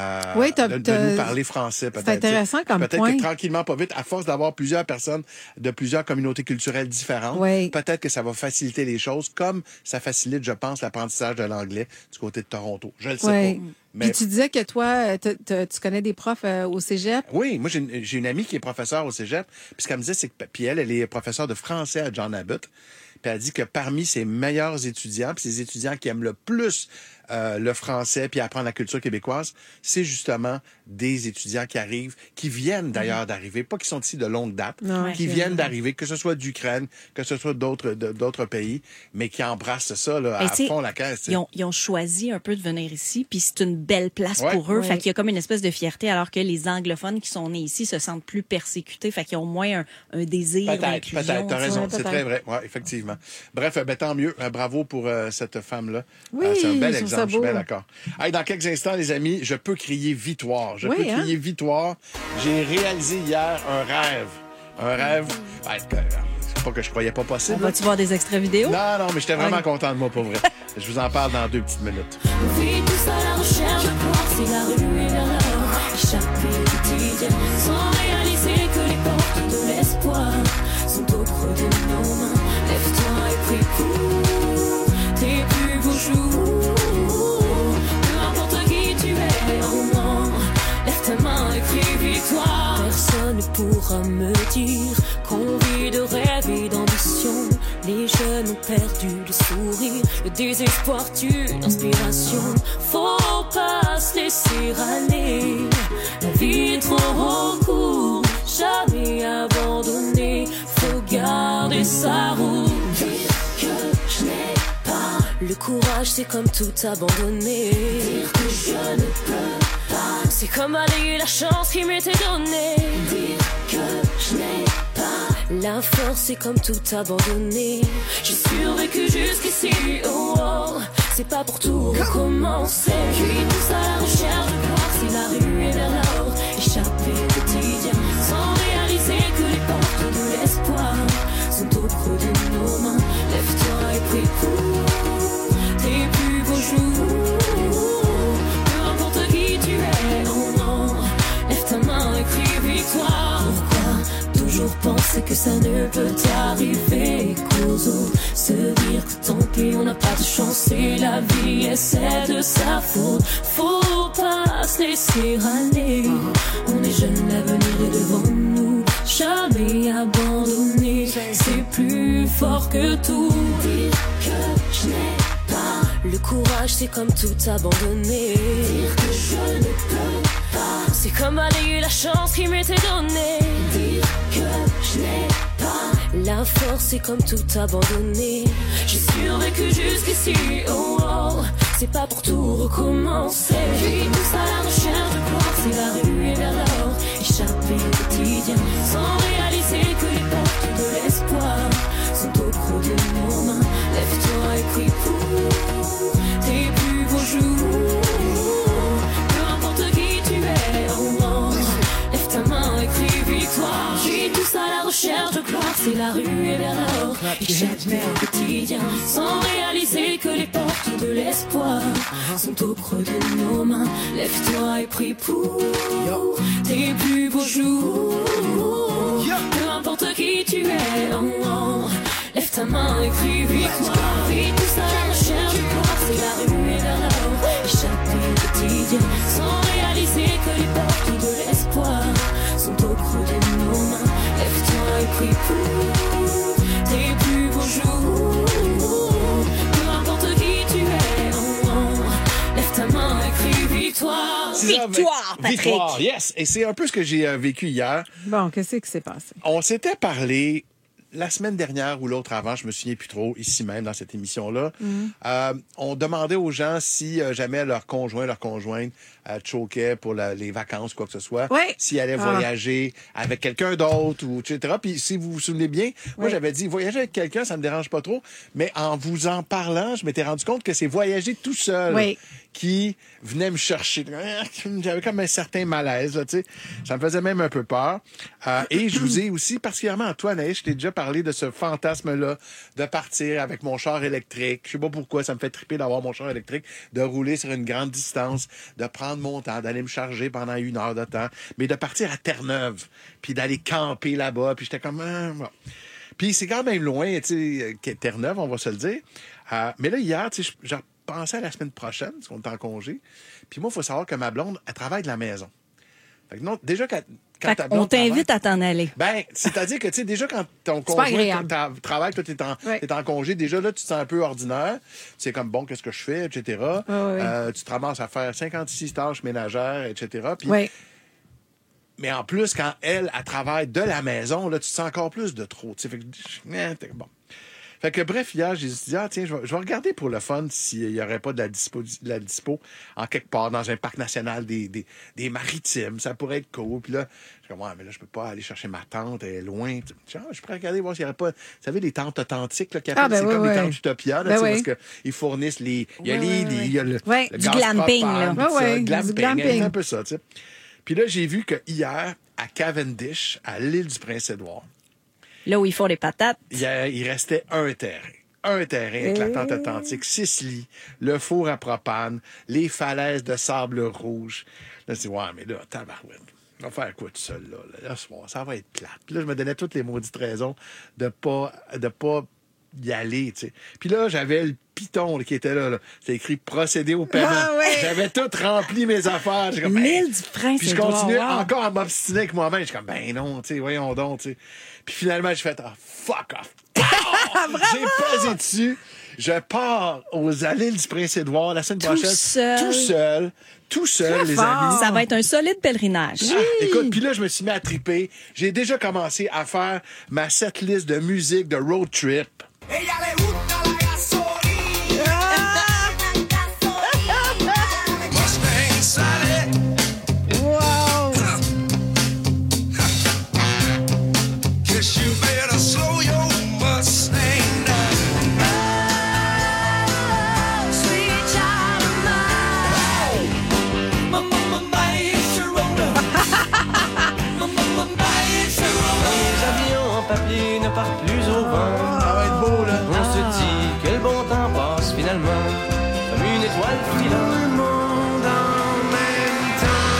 de nous parler français, peut-être. C'est intéressant comme peut-être point. que tranquillement, pas vite, à force d'avoir plusieurs personnes de plusieurs communautés culturelles différentes, peut-être que ça va faciliter les choses, comme ça facilite, je pense, l'apprentissage de l'anglais du côté de Toronto. Je le sais pas. Mais... Puis tu disais que toi, tu connais des profs au cégep? Oui, moi, j'ai une amie qui est professeure au cégep. Puis ce qu'elle me disait, c'est que puis elle est professeure de français à John Abbott. Puis elle dit que parmi ses meilleurs étudiants, puis ses étudiants qui aiment le plus le français puis apprendre la culture québécoise, c'est justement des étudiants qui arrivent, qui viennent d'ailleurs d'arriver, pas qui sont ici de longue date, qui viennent d'arriver, que ce soit d'Ukraine, que ce soit d'autres pays, mais qui embrassent ça là, à fond la caisse. Ils ont choisi un peu de venir ici, puis c'est une belle place pour eux. Fait qu'il y a comme une espèce de fierté, alors que les anglophones qui sont nés ici se sentent plus persécutés, fait qu'ils ont moins un désir d'inclusion. Peut-être, t'as raison, c'est très vrai. Ouais, effectivement. Bref, tant mieux. Bravo pour cette femme-là. Oui, c'est un bel exemple. Je suis bien beau. d'accord. Hey, dans quelques instants, les amis, je peux crier victoire. Je peux crier victoire. J'ai réalisé hier un rêve. C'est pas que je croyais pas possible. Vas-tu voir des extraits vidéo? Non, mais j'étais vraiment content de moi, pour vrai. Je vous en parle dans 2 petites minutes. On vit tous à la recherche de gloire, c'est la rue et vers l'or. Échapper au quotidien, sans réaliser que les portes de l'espoir sont au creux de nos mains. Lève-toi et prie pour tes plus beaux jours. Peu importe qui tu es, oh non, lève ta main et crie victoire. Personne ne pourra me dire qu'on vit de rêve et d'ambition. Les jeunes ont perdu le sourire, le désespoir tue l'inspiration. Faut pas se laisser aller, la vie est trop courte, jamais abandonner. Faut garder sa route. Dire que je n'ai pas le courage, c'est comme tout abandonner. Dire que je ne peux pas, c'est comme balayer la chance qui m'était donnée. Dire que je n'ai pas la force, c'est comme tout abandonner. J'ai survécu jusqu'ici, oh, oh. C'est pas pour tout recommencer. Puis tous à la recherche de gloire, c'est la rue et vers l'or. Échapper au quotidien, sans réaliser que les portes de l'espoir sont au creux de nos mains. Lève-toi et prie pour tes plus beaux jours. Peu importe qui tu es, oh non, lève ta main et crie victoire. Pourquoi toujours penser que ça ne peut t'arriver? Cousin, se dire que tant pis, on n'a pas de chance et la vie et c'est de sa faute. Faut pas se laisser aller. On est jeunes, l'avenir est devant nous. Jamais abandonner, c'est plus fort que tout. Dire que je n'ai pas le courage, c'est comme tout abandonner. Dire que je ne peux pas, c'est comme balayer la chance qui m'était donnée. Dire que je n'ai pas la force, c'est comme tout abandonner. J'ai survécu jusqu'ici, oh, oh. C'est pas pour tout recommencer. Puis tous à la recherche de gloire, c'est la rue et vers l'or. Échapper au quotidien, sans réaliser que les portes de l'espoir sont au creux de nos mains. Lève-toi et prie pour tes plus beaux jours. Peu importe qui tu es, oh non, lève ta main et crie victoire. Puis tous à la recherche de gloire, c'est la rue et vers l'or. Échapper au quotidien, sans réaliser que les portes de l'espoir sont au creux de nos mains. Lève-toi et prie pour tes plus beaux jours. Peu importe qui tu es, oh, oh. Lève ta main et crie victoire. Puis tous à la recherche de gloire, c'est la rue et vers l'or. Échapper au quotidien, sans réaliser que les portes de l'espoir sont au creux de nos mains. Lève-toi et prie pour tes plus beaux jours. Peu importe qui tu es, oh, oh. Lève ta main et crie victoire. Victoire, Patrick! Victoire, yes! Et c'est un peu ce que j'ai vécu hier. Bon, qu'est-ce qui s'est passé? On s'était parlé la semaine dernière ou l'autre avant, je me souviens plus trop, ici même dans cette émission-là. On demandait aux gens si jamais leur conjoint, leur conjointe choquait pour les vacances, quoi que ce soit, s'ils allaient voyager avec quelqu'un d'autre, ou etc. Puis si vous vous souvenez bien, moi j'avais dit voyager avec quelqu'un, ça me dérange pas trop, mais en vous en parlant, je m'étais rendu compte que c'est voyager tout seul qui venait me chercher. J'avais comme un certain malaise, là, tu sais. Ça me faisait même un peu peur. Et je vous ai aussi, particulièrement toi, Anaïs, je t'ai déjà parlé de ce fantasme-là de partir avec mon char électrique. Je sais pas pourquoi, ça me fait triper d'avoir mon char électrique, de rouler sur une grande distance, de prendre mon temps, d'aller me charger pendant 1 heure de temps, mais de partir à Terre-Neuve, puis d'aller camper là-bas, puis j'étais comme... bon. Puis c'est quand même loin, tu sais, Terre-Neuve, on va se le dire. Mais là, hier, tu sais, je pensais à la semaine prochaine, parce qu'on est en congé. Puis moi, il faut savoir que ma blonde, elle travaille de la maison. Fait que non, déjà, quand ta blonde on t'invite à t'en aller. Ben, c'est-à-dire que, tu sais, déjà, quand ton conjoint travaille, toi, t'es en congé, déjà, là, tu te sens un peu ordinaire. C'est comme, bon, qu'est-ce que je fais, etc. Tu te ramasses à faire 56 tâches ménagères, etc. Puis, mais en plus, quand elle travaille de la maison, là, tu te sens encore plus de trop. Fait que, bon. Fait que bref, hier, j'ai dit, tiens, je vais regarder pour le fun s'il n'y aurait pas de la dispo en quelque part dans un parc national des maritimes. Ça pourrait être cool. Puis là, je suis comme, ouais, mais là, je peux pas aller chercher ma tante, elle est loin. Je pourrais regarder, voir s'il n'y aurait pas, vous savez, les tentes authentiques, là, qui appellent, c'est comme les tentes Utopia, là, parce qu'ils fournissent il y a il y a le du glamping, là. Du glamping, un peu ça, tu sais. Puis là, j'ai vu que hier, à Cavendish, à l'île du Prince-Édouard, là où ils font les patates. Il restait un terrain. Un terrain avec la tente authentique, 6 lits, le four à propane, les falaises de sable rouge. Là, je dis, ouais, mais là, tabarouette, on va faire quoi tout seul, là? Là, ça va être plate. Puis là, je me donnais toutes les maudites raisons de pas y aller, tu sais. Puis là, j'avais le piton là, qui était là. C'était écrit « Procéder au paiement ». J'avais tout rempli mes affaires. L'île du Prince-Édouard. Puis je continuais encore à m'obstiner avec moi-même. Je suis comme, ben non, tu sais, voyons donc, tu sais. Puis finalement, j'ai fait « fuck off ». J'ai pesé dessus. Je pars à l'île du Prince-Édouard la semaine prochaine. Tout seul, les amis. Ça va être un solide pèlerinage. Écoute, puis là, je me suis mis à triper. J'ai déjà commencé à faire ma setlist de musique de road trip. Papier ne part plus au vent. Ça va être beau, là. On se dit que le bon temps passe finalement comme une étoile filant le monde en même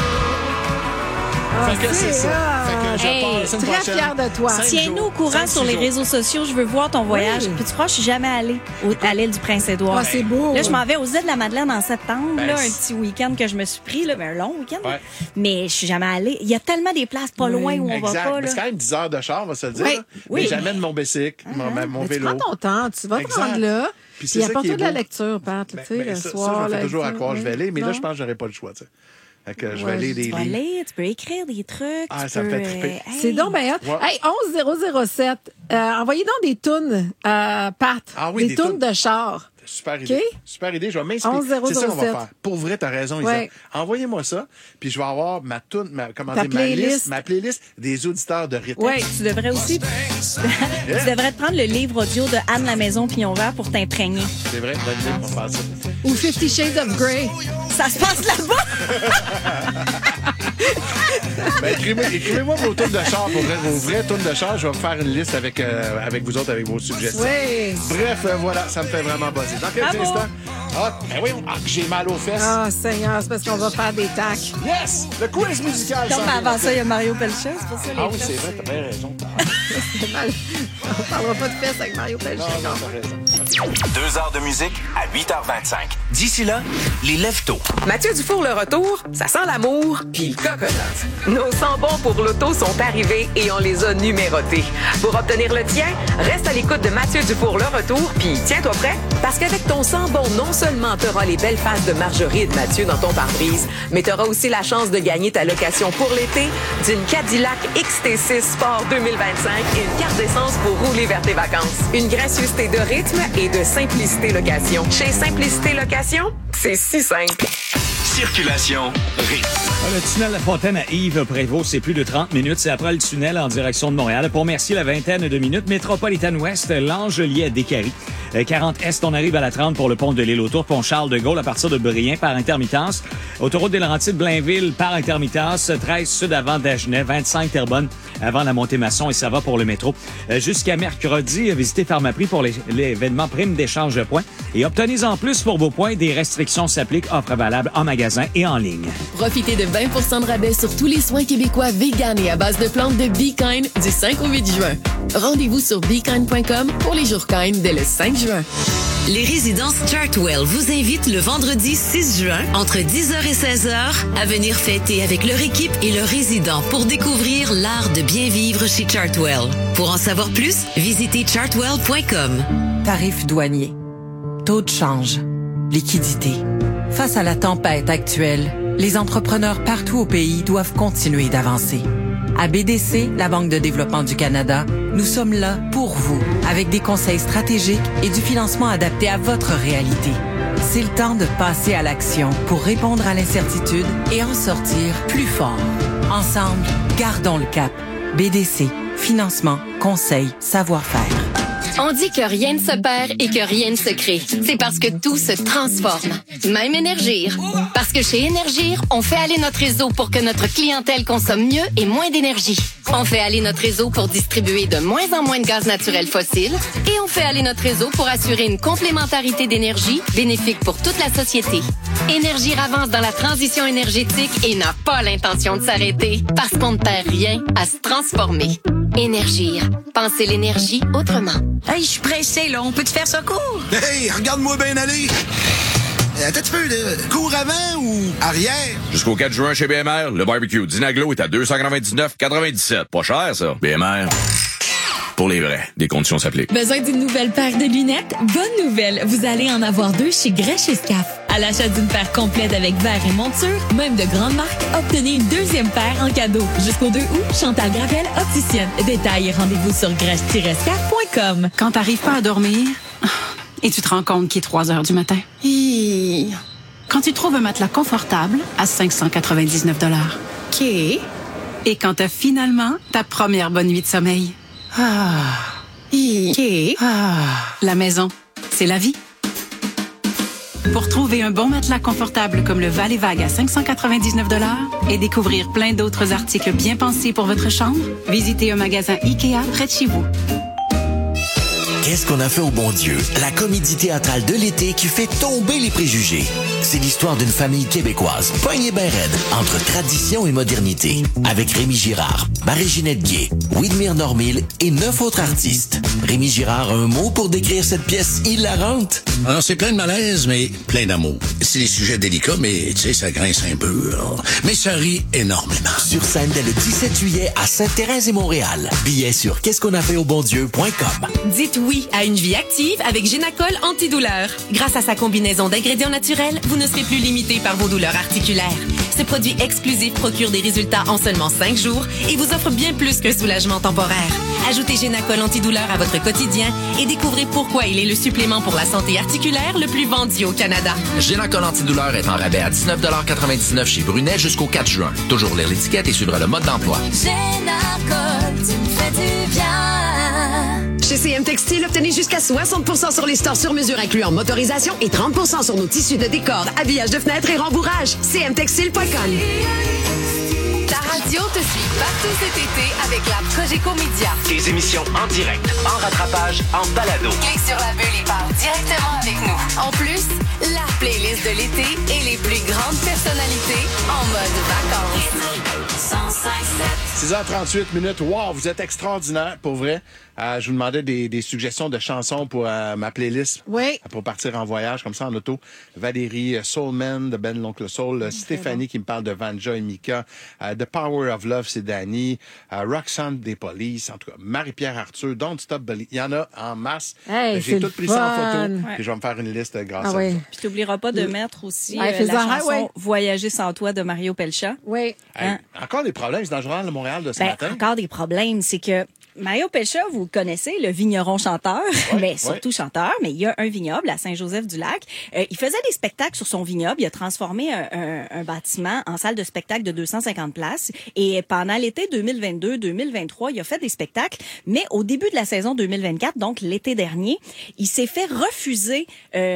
temps. Fait que c'est ça. Fait que je pars la semaine très prochaine. fière de toi. Tiens-nous au courant sur les réseaux sociaux. Je veux voir ton voyage. Puis tu crois que je suis jamais allée à l'île du Prince-Édouard. C'est beau. Là, je m'en vais aux îles de la Madeleine en septembre. Là, un petit week-end que je me suis pris, là, un long week-end. Mais je suis jamais allée. Il y a tellement des places pas loin où on va pas. C'est quand même 10 heures de char, on va se le dire. Mais j'amène mon bicycle, mon vélo. Tu prends ton temps. Tu vas te rendre là. Puis il y a pas de la lecture, Pat. Tu sais, le soir. Ça, je me fais toujours à croire, je vais aller. Mais là, je pense que j'aurai pas le choix, tu sais. Fait que je vais aller tu vas lire, tu peux écrire des trucs. Ça me fait triper. C'est donc bien hot. Hey, 11007, envoyez donc des tunes, Pat. Des tunes de char. Super idée. Super idée. Je vais m'inspirer. C'est ça qu'on va faire. Pour vrai, t'as raison, Isa. Envoyez-moi ça, puis je vais avoir ma playlist des auditeurs de rythme. Oui, tu devrais aussi. Tu devrais te prendre le livre audio de Anne La Maison Pignon Vert pour t'imprégner. C'est vrai, bonne idée, on va faire ça. Ou 50 Shades of Grey. Ça se passe là-bas! Écrivez-moi vos tunes de char, vos vraies tunes de char. Je vais faire une liste avec vous autres, avec vos suggestions. Oui. Bref, voilà, ça me fait vraiment buzzer. Dans quelques instants. J'ai mal aux fesses. Seigneur, c'est parce qu'on va faire des tacs. Yes! Le quiz musical. Comme avant ça, il y a Mario Pelchat, c'est pour ça. Oui, c'est vrai, t'as bien raison. C'est mal. On parlera pas de fesses avec Mario Pelchat. Non, t'as raison. 2 heures de musique à 8h25. D'ici là, les lève-tôt. Mathieu Dufour, le retour, ça sent l'amour puis le coconut. Nos 100 bons pour l'auto sont arrivés et on les a numérotés. Pour obtenir le tien, reste à l'écoute de Mathieu Dufour, le retour, puis tiens-toi prêt, parce qu'avec ton 100 bons, non seulement t'auras les belles faces de Marjorie et de Mathieu dans ton pare-brise, mais t'auras aussi la chance de gagner ta location pour l'été d'une Cadillac XT6 Sport 2025 et une carte d'essence pour rouler vers tes vacances. Une gracieuseté de rythme et de Simplicité Location. Chez Simplicité Location, c'est si simple. Circulation rythme. Le tunnel La Fontaine à Yves-Prévost, c'est plus de 30 minutes. C'est après le tunnel en direction de Montréal. Pour Mercier, la vingtaine de minutes. Métropolitaine Ouest, L'Angelier à Décarie. 40 Est, on arrive à la 30 pour le pont de l'île autour, pont Charles-de-Gaulle à partir de Brien par intermittence. Autoroute des Laurentides, Blainville par intermittence. 13 Sud avant Dagenais, 25 Terrebonne avant la montée Masson et ça va pour le métro. Jusqu'à mercredi, visitez Pharmaprix pour l'événement prime d'échange de points et obtenez-en plus pour vos points. Des restrictions s'appliquent, offres valables en magasin et en ligne. Profitez de 20 de rabais sur tous les soins québécois véganes et à base de plantes de Be Kind du 5 au 8 juin. Rendez-vous sur bekind.com pour les jours Kind dès le 5 juin. Les résidences Chartwell vous invitent le vendredi 6 juin, entre 10h et 16h, à venir fêter avec leur équipe et leurs résidents pour découvrir l'art de bien vivre chez Chartwell. Pour en savoir plus, visitez chartwell.com. Tarifs douaniers, taux de change, liquidité. Face à la tempête actuelle, les entrepreneurs partout au pays doivent continuer d'avancer. À BDC, la Banque de développement du Canada, nous sommes là pour vous, avec des conseils stratégiques et du financement adapté à votre réalité. C'est le temps de passer à l'action pour répondre à l'incertitude et en sortir plus fort. Ensemble, gardons le cap. BDC, financement, conseil, savoir-faire. On dit que rien ne se perd et que rien ne se crée. C'est parce que tout se transforme. Même Énergir. Parce que chez Énergir, on fait aller notre réseau pour que notre clientèle consomme mieux et moins d'énergie. On fait aller notre réseau pour distribuer de moins en moins de gaz naturel fossile. Et on fait aller notre réseau pour assurer une complémentarité d'énergie bénéfique pour toute la société. Énergir avance dans la transition énergétique et n'a pas l'intention de s'arrêter. Parce qu'on ne perd rien à se transformer. Énergir. Pensez l'énergie autrement. Hey, je suis pressé, là. On peut te faire ça court? Hey, regarde-moi bien aller. Attends un petit peu, là. Cours avant ou arrière? Jusqu'au 4 juin chez BMR, le barbecue Dinaglo est à 299,97. Pas cher, ça. BMR. Pour les vrais. Des conditions s'appliquent. Besoin d'une nouvelle paire de lunettes? Bonne nouvelle! Vous allez en avoir 2 chez Grèche et Scaf. À l'achat d'une paire complète avec verre et monture, même de grande marque, obtenez une 2e paire en cadeau. Jusqu'au 2 août, Chantal Gravel, opticienne. Détails et rendez-vous sur grèche-scaf.com. Quand t'arrives pas à dormir, et tu te rends compte qu'il est 3 heures du matin. Quand tu trouves un matelas confortable à 599 $. OK. Et quand t'as finalement ta première bonne nuit de sommeil. La maison, c'est la vie. Pour trouver un bon matelas confortable comme le Val et Vague à 599 $ et découvrir plein d'autres articles bien pensés pour votre chambre, visitez un magasin IKEA près de chez vous. Qu'est-ce qu'on a fait au bon Dieu? La comédie théâtrale de l'été qui fait tomber les préjugés. C'est l'histoire d'une famille québécoise, poignée ben raide, entre tradition et modernité. Avec Rémi Girard, Marie-Ginette Gué, Widmir Normil et 9 autres artistes. Rémi Girard a un mot pour décrire cette pièce hilarante. Alors, c'est plein de malaise, mais plein d'amour. C'est des sujets délicats, mais tu sais, ça grince un peu. Alors. Mais ça rit énormément. Sur scène dès le 17 juillet à Sainte-Thérèse et Montréal. Billets sur qu'est-ce-qu'on-a-fait-au-bon-Dieu.com. Dites oui à une vie active avec Génacol antidouleur. Grâce à sa combinaison d'ingrédients naturels, vous ne serez plus limité par vos douleurs articulaires. Ce produit exclusif procure des résultats en seulement 5 jours et vous offre bien plus qu'un soulagement temporaire. Ajoutez Génacol antidouleur à votre quotidien et découvrez pourquoi il est le supplément pour la santé articulaire le plus vendu au Canada. Génacol antidouleur est en rabais à 19,99 $ chez Brunet jusqu'au 4 juin. Toujours lire l'étiquette et suivre le mode d'emploi. Génacol, tu me fais du bien. Chez CM Textile, obtenez jusqu'à 60% sur les stores sur mesure incluant motorisation et 30% sur nos tissus de décor, habillage de fenêtres et rembourrage. cmtextile.com. Ta radio te suit partout cet été avec la Cogeco Média. Des émissions en direct, en rattrapage, en balado. Clique sur la bulle et parle directement avec nous. En plus, la playlist de l'été et les plus grandes personnalités en mode vacances. 6h38 minutes. Wow, vous êtes extraordinaire, pour vrai. Je vous demandais des suggestions de chansons pour ma playlist. Oui. Pour partir en voyage, comme ça, en auto. Valérie, Soulman de Ben l'Oncle Soul. Stéphanie qui me parle de Vanja et Mika. The Power of Love, c'est Danny. Roxanne des Polices. En tout cas, Marie-Pierre Arthur, Don't Stop Believing. Il y en a en masse. Hey, j'ai tout pris ça en photo. Ouais. Puis je vais me faire une liste grâce à oui. vous. Puis tu n'oublieras pas de mettre aussi Ouais, la chanson Voyager sans toi de Mario Pelcha. Oui. Hey, encore des problèmes, c'est dans le journal de Montréal de ce matin. Encore des problèmes, c'est que Mario Pelcha, vous le connaissez, le vigneron chanteur, mais surtout chanteur, mais il y a un vignoble à Saint-Joseph-du-Lac. Il faisait des spectacles sur son vignoble. Il a transformé un bâtiment en salle de spectacle de 250 places. Et pendant l'été 2022-2023, il a fait des spectacles. Mais au début de la saison 2024, donc l'été dernier, il s'est fait refuser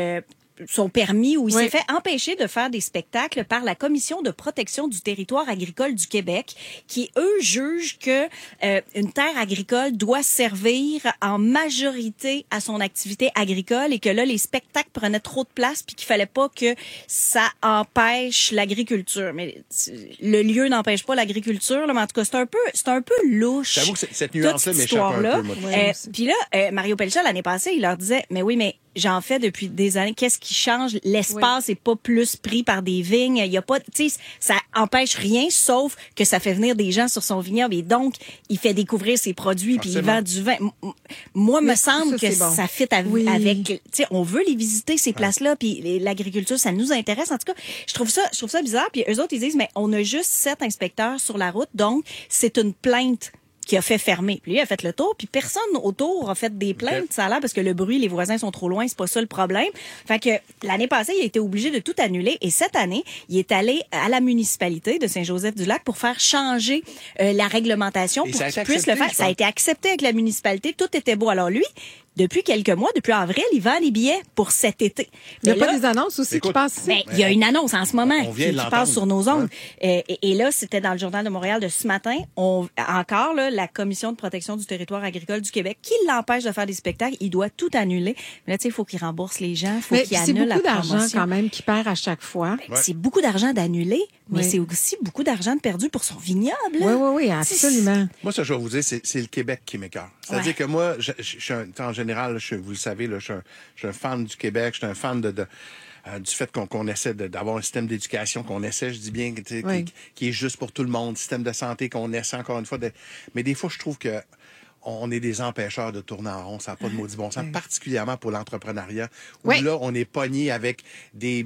son permis ou il s'est fait empêcher de faire des spectacles par la Commission de protection du territoire agricole du Québec qui, eux, jugent que une terre agricole doit servir en majorité à son activité agricole et que là, les spectacles prenaient trop de place puis qu'il fallait pas que ça empêche l'agriculture. Mais le lieu n'empêche pas l'agriculture, là, mais en tout cas, c'est un peu louche. J'avoue que cette nuance-là m'échappe un peu. Puis là, Mario Pelcha, l'année passée, il leur disait, mais oui, mais j'en fais depuis des années. Qu'est-ce qui change? L'espace est pas plus pris par des vignes. Il y a pas, tu sais, ça empêche rien, sauf que ça fait venir des gens sur son vignoble et donc, il fait découvrir ses produits puis il vend du vin. Moi, me semble que ça fit avec, tu sais, on veut les visiter, ces places-là, puis l'agriculture, ça nous intéresse. En tout cas, je trouve ça bizarre. Puis eux autres, ils disent, mais on a juste 7 inspecteurs sur la route, donc c'est une plainte qui a fait fermer. Puis lui a fait le tour, puis personne autour a fait des plaintes, ça a l'air, parce que le bruit, les voisins sont trop loin, c'est pas ça le problème. Fait que l'année passée, il a été obligé de tout annuler, et cette année, il est allé à la municipalité de Saint-Joseph-du-Lac pour faire changer la réglementation pour qu'il puisse le faire. Ça a été accepté avec la municipalité, tout était beau. Alors lui, depuis quelques mois, depuis avril, il vend les billets pour cet été. Il n'y a pas des annonces aussi qui passent ici? Il y a une annonce en ce moment qui passe sur nos ondes. Et là, c'était dans le Journal de Montréal de ce matin. Encore, là, la Commission de protection du territoire agricole du Québec qui l'empêche de faire des spectacles, il doit tout annuler. Mais là, tu sais, il faut qu'il rembourse les gens, il faut qu'il annule la promotion. C'est beaucoup d'argent quand même qu'il perd à chaque fois. C'est beaucoup d'argent d'annuler, mais c'est aussi beaucoup d'argent de perdu pour son vignoble. Oui, absolument. Moi, ça, je vais vous dire, c'est le Québec qui m'écœure. C'est-à-dire que moi, je suis en général, vous le savez, là, je suis un fan du Québec, je suis un fan du fait qu'on essaie d'avoir un système d'éducation, qu'on essaie, je dis bien, qui est juste pour tout le monde, système de santé qu'on essaie encore une fois. Mais des fois, je trouve que on est des empêcheurs de tourner en rond, ça n'a pas de maudit bon sens, particulièrement pour l'entrepreneuriat, où là, on est pogné avec des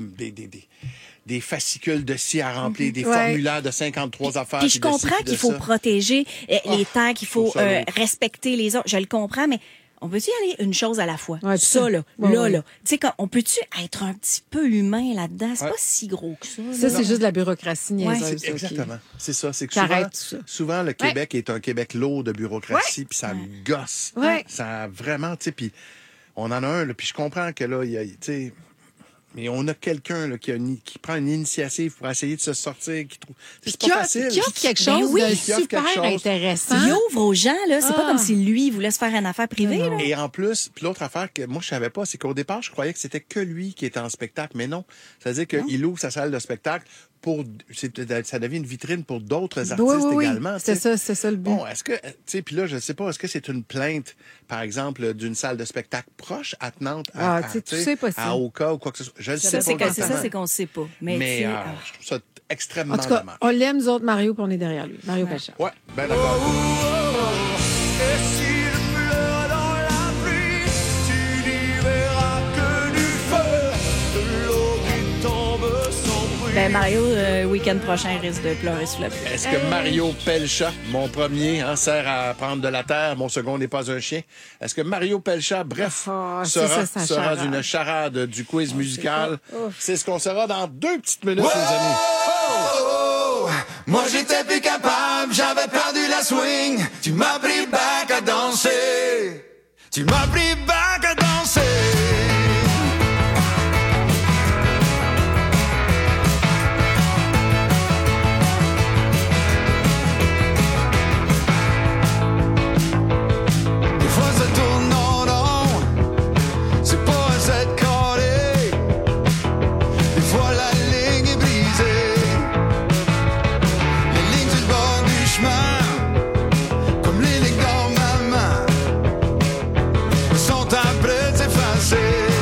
fascicules de ci à remplir, des formulaires de 53 affaires. Puis je comprends qu'il faut protéger les terres, qu'il faut respecter les autres. Je le comprends, mais on peut-tu y aller une chose à la fois? Ça, là. Tu sais, on peut-tu être un petit peu humain là-dedans? C'est pas si gros que ça. Ça, c'est juste de la bureaucratie niaiseuse. Exactement. C'est ça. C'est que souvent, le Québec est un Québec lourd de bureaucratie, puis ça me gosse. Ça a vraiment, tu sais, puis on en a un, puis je comprends que là, il y a, tu sais... Mais on a quelqu'un là, qui prend une initiative pour essayer de se sortir, qui trouve. C'est pas facile. Qui offre quelque chose de super intéressant. Il ouvre aux gens, là. C'est pas comme si lui voulait se faire une affaire privée, là. Et en plus, puis l'autre affaire que moi je savais pas, c'est qu'au départ, je croyais que c'était que lui qui était en spectacle, mais non. C'est-à-dire qu'il ouvre sa salle de spectacle ça devient une vitrine pour d'autres artistes également. C'est ça le but. Bon, est-ce que, tu sais, puis là, je sais pas, est-ce que c'est une plainte, par exemple, d'une salle de spectacle proche, attenante, à Oka ou quoi que ce soit? Je ne sais pas. C'est ça, c'est qu'on ne sait pas. Mais je trouve ça extrêmement dommage. En tout cas, on l'aime, nous autres, Mario, puis on est derrière lui. Mario Pelcha. Ouais, ben d'accord. Mario, week-end prochain, risque de pleurer sous la pluie. Est-ce que Mario Pelcha, mon premier, sert à prendre de la terre, mon second n'est pas un chien? Est-ce que Mario Pelcha, sera d'une charade du quiz musical? C'est ce qu'on saura dans 2 petites minutes, les amis. Moi, j'étais plus capable, j'avais perdu la swing. Tu m'as pris back à danser. Tu m'as pris back à danser. Sont à près de s'effacer.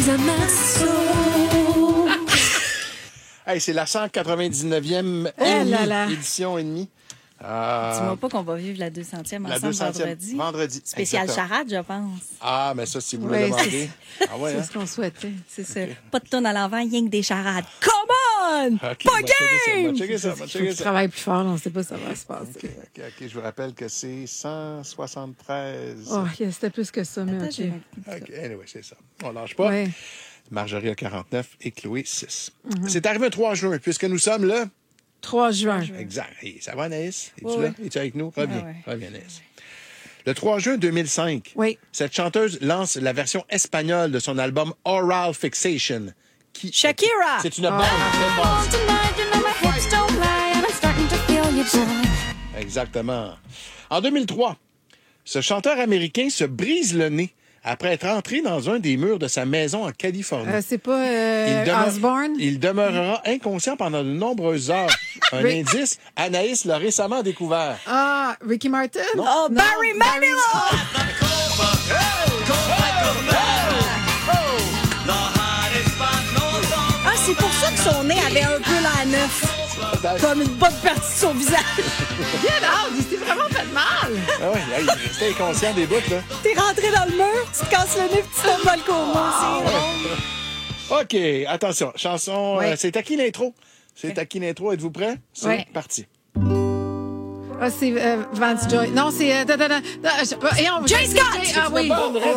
suis un Marceau. Hey, c'est la 199e édition et demie. Dis-moi pas qu'on va vivre la 200e ensemble vendredi. Vendredi. Spécial exactement. charade, je pense. Ah, mais ça, si vous le demandez. Ah ouais, C'est hein? ce qu'on souhaitait. C'est ça. Pas de tonne à l'envers, rien que des charades. Come on! Okay, Pas game! checker ça. Faut que je travaille plus fort, on ne sait pas si ça va se passer. OK, je vous rappelle que c'est 173. Oh, c'était plus que ça, mais OK. OK, anyway, c'est ça. On lâche pas. Ouais. Marjorie a 49 et Chloé 6. C'est arrivé le 3 juin, puisque nous sommes le 3 juin. Exact. Hey, ça va, Anaïs? Es-tu Oui, là? oui. Es-tu avec nous? Reviens. Ouais. Reviens, Anaïs. Le 3 juin 2005, cette chanteuse lance la version espagnole de son album Oral Fixation. Shakira! C'est une bonne Exactement. En 2003, ce chanteur américain se brise le nez après être entré dans un des murs de sa maison en Californie. C'est pas Osborne? Il demeurera inconscient pendant de nombreuses heures. Un indice, Anaïs l'a récemment découvert. Ah, Ricky Martin? Non. Oh, Barry Manilow! Ah, c'est pour ça que son nez avait un peu l'air neuf. Comme une bonne partie de son visage. Get out! Il s'est vraiment fait mal! Ah oui, il restait inconscient des bouts, là. T'es rentré dans le mur, tu te casses le nez puis tu tombes dans le coma. OK, attention. Chanson, c'est à qui l'intro? C'est à qui l'intro? Êtes-vous prêts? C'est parti. Ah, c'est Vance Joy. Non, c'est... Jay Scott! Ah oui!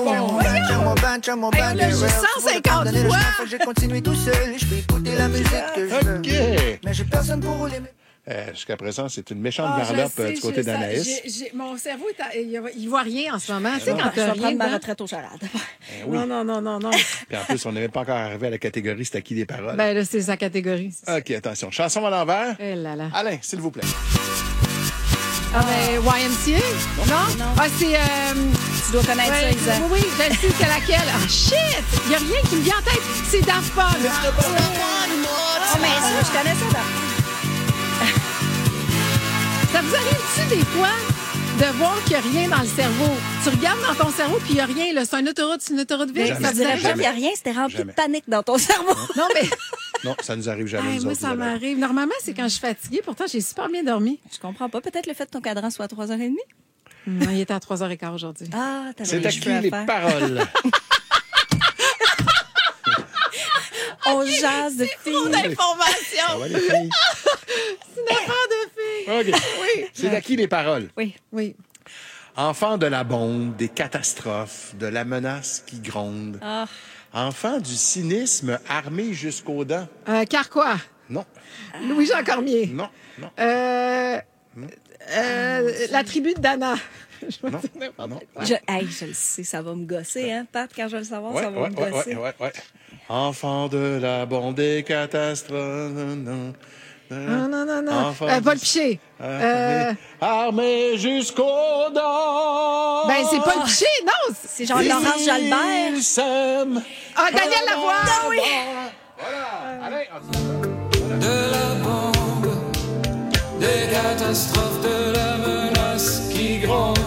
J'ai juste 150 fois! J'ai continué tout seul, je peux écouter la musique que je veux. OK. Mais j'ai personne pour rouler. Jusqu'à présent, c'est une méchante varlope du côté d'Anaïs. Mon cerveau, il voit rien en ce moment. Tu sais, quand Je t'as vais rien prendre ma dedans. retraite aux charades. Oui. Non. Puis en plus, on n'est même pas encore arrivé à la catégorie c'est à qui les paroles. Ben là, c'est sa catégorie. OK, attention. Chanson à l'envers. Eh là là. Alain, s'il vous plaît. Ah, ben, YMCA? Non? Ah, c'est... Tu dois connaître ça, Isa. Oui, je sais c'est laquelle. Ah, shit! Il n'y a rien qui me vient en tête. C'est Daft Punk. Oh, mais ça, je connais ça, Daft Punk. Ça vous arrive-tu des fois de voir qu'il n'y a rien dans le cerveau? Tu regardes dans ton cerveau puis il n'y a rien. Là. C'est une autoroute vide. Jamais. Ça vous arrive Il n'y a rien, c'était rempli de panique dans ton cerveau. Non, mais... Non, ça nous arrive jamais. Hey, nous moi, autres, ça Isabelle. m'arrive. Normalement, c'est quand je suis fatiguée. Pourtant, j'ai super bien dormi. Je comprends pas. Peut-être le fait que ton cadran soit à 3h30? Non, il était à 3h15 aujourd'hui. Ah, t'avais C'est des à cheveux qui à les faire. paroles? On jase de filles. Trop d'informations. Ça va, les filles? C'est une affaire de filles. OK. Oui. C'est à qui les paroles? Oui. Enfant de la bombe, des catastrophes, de la menace qui gronde. Ah. Enfant du cynisme armé jusqu'aux dents. Carquois. Non. Louis-Jean Cormier. Non. La tribu de Dana. Non. Pardon. Je le sais, ça va me gosser, hein, Pat, quand je vais le savoir, ça va me gosser. Ouais. Enfant de la bombe, des catastrophes. Non. Enfant Paul Piché. Armé jusqu'aux dents. Ben, c'est Paul Piché, non. C'est genre Laurence Jalbert. Il s'aime. Ah, Daniel Lavoie. Ah oui. Voilà. Allez, De la bombe, des catastrophes, de la menace qui gronde.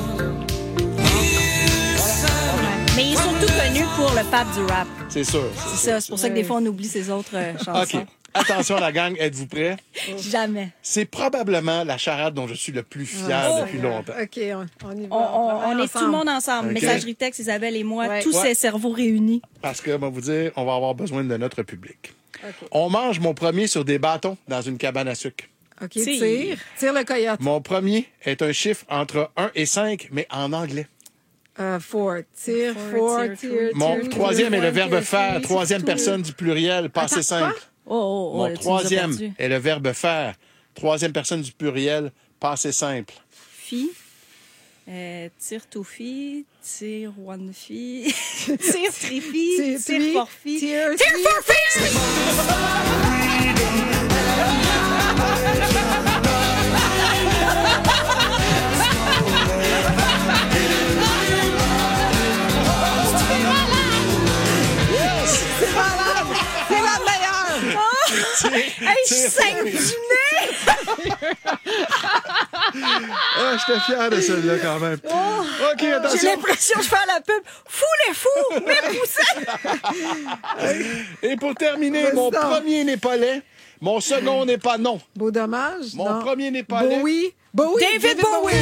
Mais il est surtout connu pour le pape du rap. c'est sûr. C'est ça, c'est pour ça que des fois, on oublie ses autres chansons. OK. Attention, la gang, êtes-vous prêts? Jamais. C'est probablement la charade dont je suis le plus fier depuis longtemps. OK, on y va. On est tout le monde ensemble. OK. Messagerie texte, Isabelle et moi, Ouais. tous ces cerveaux réunis. Parce que, on va vous dire, on va avoir besoin de notre public. On mange mon premier sur des bâtons dans une cabane à sucre. OK, tire le coyote. Mon premier est un chiffre entre 1 et 5, mais en anglais. Four. Tire. Mon troisième est le verbe faire, troisième personne du pluriel, passé simple. Mon tu nous as troisième perdu. est le verbe faire, troisième personne du pluriel, passé simple. Fille. Tire to fille. Tire one fille. Tire three fille. Tire for fille. Tire for fille! C'est la meilleure! Hey, je saigne du nez! J'étais fier de celui-là quand même. OK, attention. J'ai l'impression de faire la pub. Fou les fous! Mes poussins! Et pour terminer, mon premier n'est pas laid. Mon second n'est pas non. Beau dommage. Mon premier n'est pas laid. Bowie. David Bowie!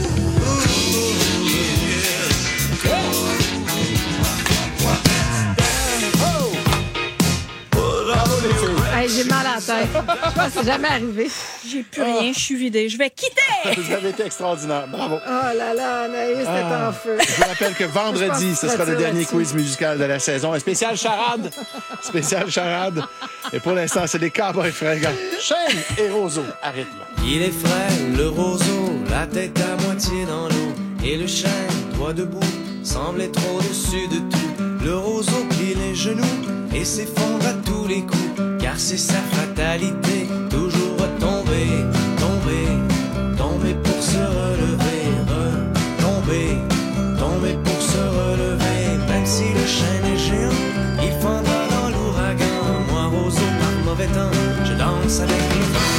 Hey, j'ai mal à la tête. Je pense que c'est jamais arrivé. J'ai plus rien, je suis vidée. Je vais quitter! Vous avez été extraordinaire. Bravo. Oh là là, Anaïs, t'es en feu. Je vous rappelle que vendredi, ce sera le dernier quiz musical de la saison. Un spécial charade. Spécial charade. Et pour l'instant, c'est des cowboys fringants. Chêne et roseau à rythme. Il est frais, le roseau, la tête à moitié dans l'eau. Et le chêne, droit debout, semble être au-dessus de tout. Le roseau plie les genoux et s'effondre à tous les coups. Car c'est sa fatalité, toujours tomber, tomber, tomber pour se relever, retomber, tomber pour se relever. Même si le chêne est géant, il fondra dans l'ouragan. Moi, roseau par mauvais temps, je danse avec le vent.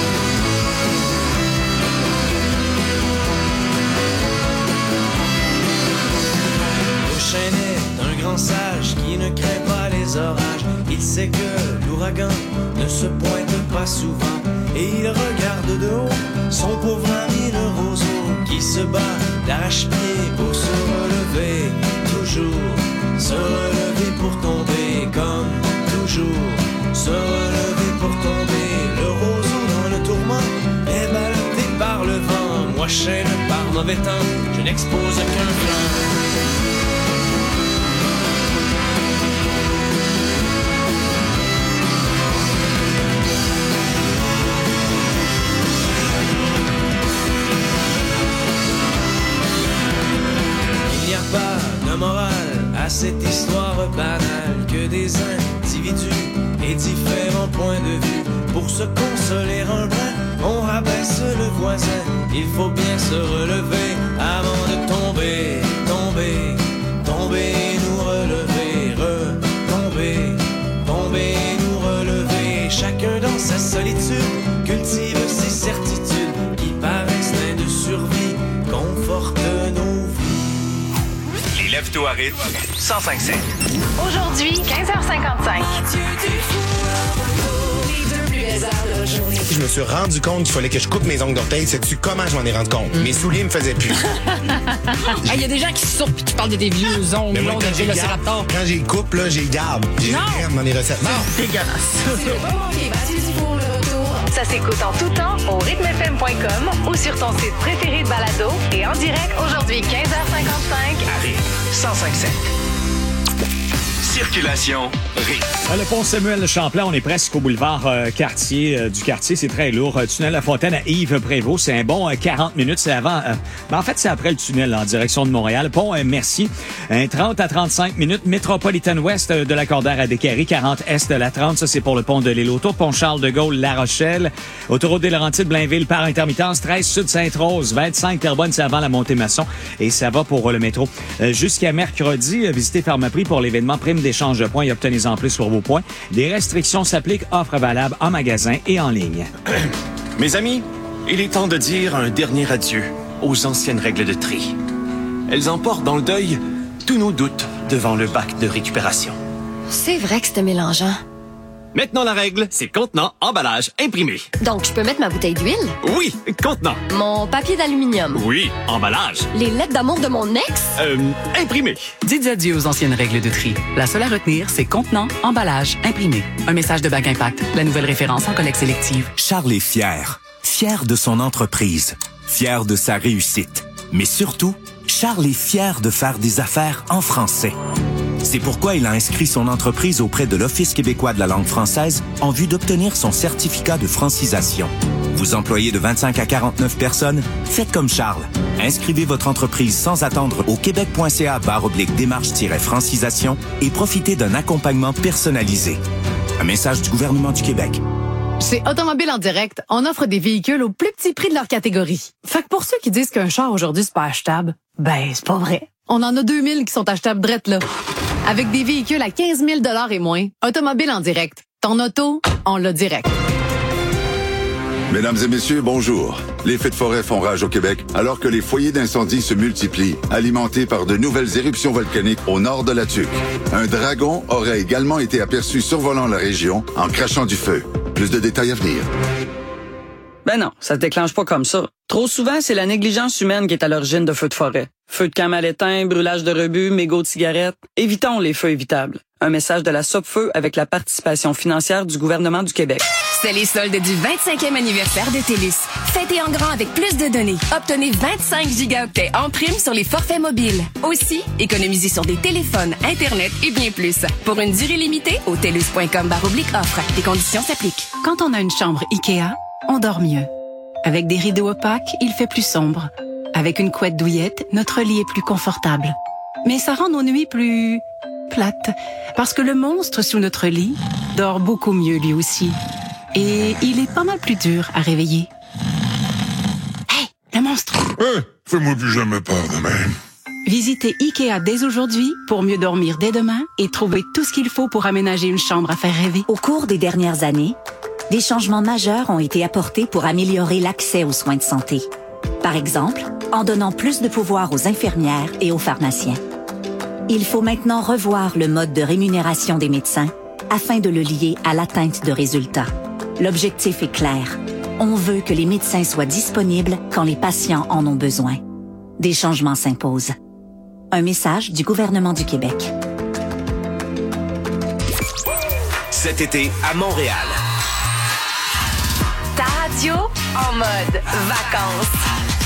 Le chêne est un grand sage qui ne crée pas les orages. Il sait que l'ouragan ne se pointe pas souvent. Et il regarde de haut son pauvre ami le roseau qui se bat d'arrache-pied pour se relever. Toujours se relever pour tomber comme toujours. Se relever pour tomber. Le roseau dans le tourment est ballotté par le vent. Moi chêne par mauvais temps, je n'expose qu'un flanc. Morale à cette histoire banale que des individus et différents points de vue. Pour se consoler un brin, on rabaisse le voisin. Il faut bien se relever avant de tomber, tomber, tomber et nous relever, retomber, tomber et nous relever. Chacun dans sa solitude cultive ses certitudes qui par instinct de survie confortent nos vies. Lève-toi à rythme, 105.7. Aujourd'hui, 15h55. Je me suis rendu compte qu'il fallait que je coupe mes ongles d'orteil. Sais-tu comment je m'en ai rendu compte? Mes souliers me faisaient plus. Il y a des gens qui sortent et qui parlent de des vieux ongles longs de Vélociraptor. Quand j'ai coupe, là, j'ai garde. J'ai rien dans les recettes. Non, dégueulasse. Ça s'écoute en tout temps au rythmefm.com ou sur ton site préféré de balado et en direct aujourd'hui 15h55 à rythme 105.7. Circulation rythme. Le pont Samuel Champlain, on est presque au boulevard Cartier du Quartier. C'est très lourd. Tunnel La Fontaine à Yves-Prévost, c'est un bon 40 minutes. C'est avant. En fait, c'est après le tunnel en direction de Montréal. Pont Mercier, 30 à 35 minutes. Métropolitaine Ouest de la Cordère à Décarie, 40 Est de la 30. Ça, c'est pour le pont de l'île Autour. Pont Charles-de-Gaulle, La Rochelle. Autoroute des Laurentides, Blainville par intermittence. 13 Sud Sainte-Rose, 25 Terrebonne, c'est avant la Montée-Maçon. Et ça va pour le métro. Jusqu'à mercredi, visitez Pharmaprix pour l'événement Prime d'échange de points et obtenez-en plus sur vos points. Des restrictions s'appliquent, offres valables en magasin et en ligne. Mes amis, il est temps de dire un dernier adieu aux anciennes règles de tri. Elles emportent dans le deuil tous nos doutes devant le bac de récupération. C'est vrai que c'était mélangeant. Maintenant, la règle, c'est contenant, emballage, imprimé. Donc, je peux mettre ma bouteille d'huile? Oui, contenant. Mon papier d'aluminium? Oui, emballage. Les lettres d'amour de mon ex? Imprimé. Dites adieu aux anciennes règles de tri. La seule à retenir, c'est contenant, emballage, imprimé. Un message de Bac Impact, la nouvelle référence en collecte sélective. Charles est fier. Fier de son entreprise. Fier de sa réussite. Mais surtout, Charles est fier de faire des affaires en français. C'est pourquoi il a inscrit son entreprise auprès de l'Office québécois de la langue française en vue d'obtenir son certificat de francisation. Vous employez de 25 à 49 personnes? Faites comme Charles. Inscrivez votre entreprise sans attendre au québec.ca/démarche-francisation et profitez d'un accompagnement personnalisé. Un message du gouvernement du Québec. Chez Automobile en Direct, on offre des véhicules au plus petit prix de leur catégorie. Fait que pour ceux qui disent qu'un char aujourd'hui c'est pas achetable, ben c'est pas vrai. On en a 2000 qui sont achetables drette là. Avec des véhicules à 15 000 $ et moins, Automobile en Direct, Ton auto, on l'a direct. Mesdames et messieurs, bonjour. Les feux de forêt font rage au Québec alors que les foyers d'incendie se multiplient, alimentés par de nouvelles éruptions volcaniques au nord de la Tuque. Un dragon aurait également été aperçu survolant la région en crachant du feu. Plus de détails à venir. Ben non, ça se déclenche pas comme ça. Trop souvent, c'est la négligence humaine qui est à l'origine de feux de forêt. Feux de camp mal éteints, brûlage de rebut, mégots de cigarettes. Évitons les feux évitables. Un message de la Sopfeu avec la participation financière du gouvernement du Québec. C'est les soldes du 25e anniversaire de TELUS. Fêtez en grand avec plus de données. Obtenez 25 gigaoctets en prime sur les forfaits mobiles. Aussi, économisez sur des téléphones, Internet et bien plus. Pour une durée limitée, au telus.com/offre. Les conditions s'appliquent. Quand on a une chambre IKEA, on dort mieux. Avec des rideaux opaques, il fait plus sombre. Avec une couette douillette, notre lit est plus confortable. Mais ça rend nos nuits plus plates. Parce que le monstre sous notre lit dort beaucoup mieux lui aussi. Et il est pas mal plus dur à réveiller. Hey, le monstre! Fais-moi plus jamais peur de même. Visitez IKEA dès aujourd'hui pour mieux dormir dès demain et trouver tout ce qu'il faut pour aménager une chambre à faire rêver. Au cours des dernières années, des changements majeurs ont été apportés pour améliorer l'accès aux soins de santé. Par exemple, en donnant plus de pouvoir aux infirmières et aux pharmaciens. Il faut maintenant revoir le mode de rémunération des médecins afin de le lier à l'atteinte de résultats. L'objectif est clair. On veut que les médecins soient disponibles quand les patients en ont besoin. Des changements s'imposent. Un message du gouvernement du Québec. Cet été à Montréal. Ta radio en mode vacances.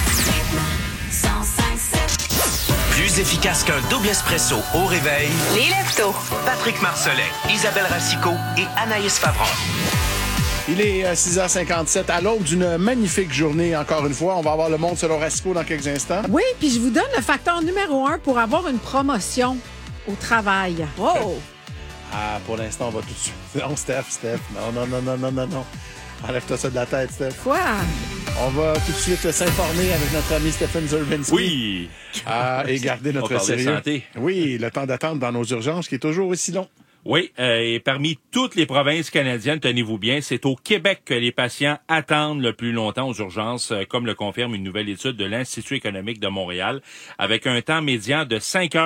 Plus efficace qu'un double espresso au réveil. Les Leftos. Patrick Marcellet, Isabelle Racicot et Anaïs Favron. Il est 6h57 à l'aube d'une magnifique journée. Encore une fois, on va avoir le monde selon Racicot dans quelques instants. Oui, puis je vous donne le facteur numéro 1 pour avoir une promotion au travail. Wow! Ah, pour l'instant, on va tout de suite. Non, Steph. Non. Enlève-toi ça de la tête, Steph. Quoi? On va tout de suite s'informer avec notre ami Stephen Zerbinsky. Oui! Et garder notre sérieux. Santé. Oui, le temps d'attente dans nos urgences qui est toujours aussi long. Oui, et parmi toutes les provinces canadiennes, tenez-vous bien, c'est au Québec que les patients attendent le plus longtemps aux urgences, comme le confirme une nouvelle étude de l'Institut économique de Montréal. Avec un temps médian de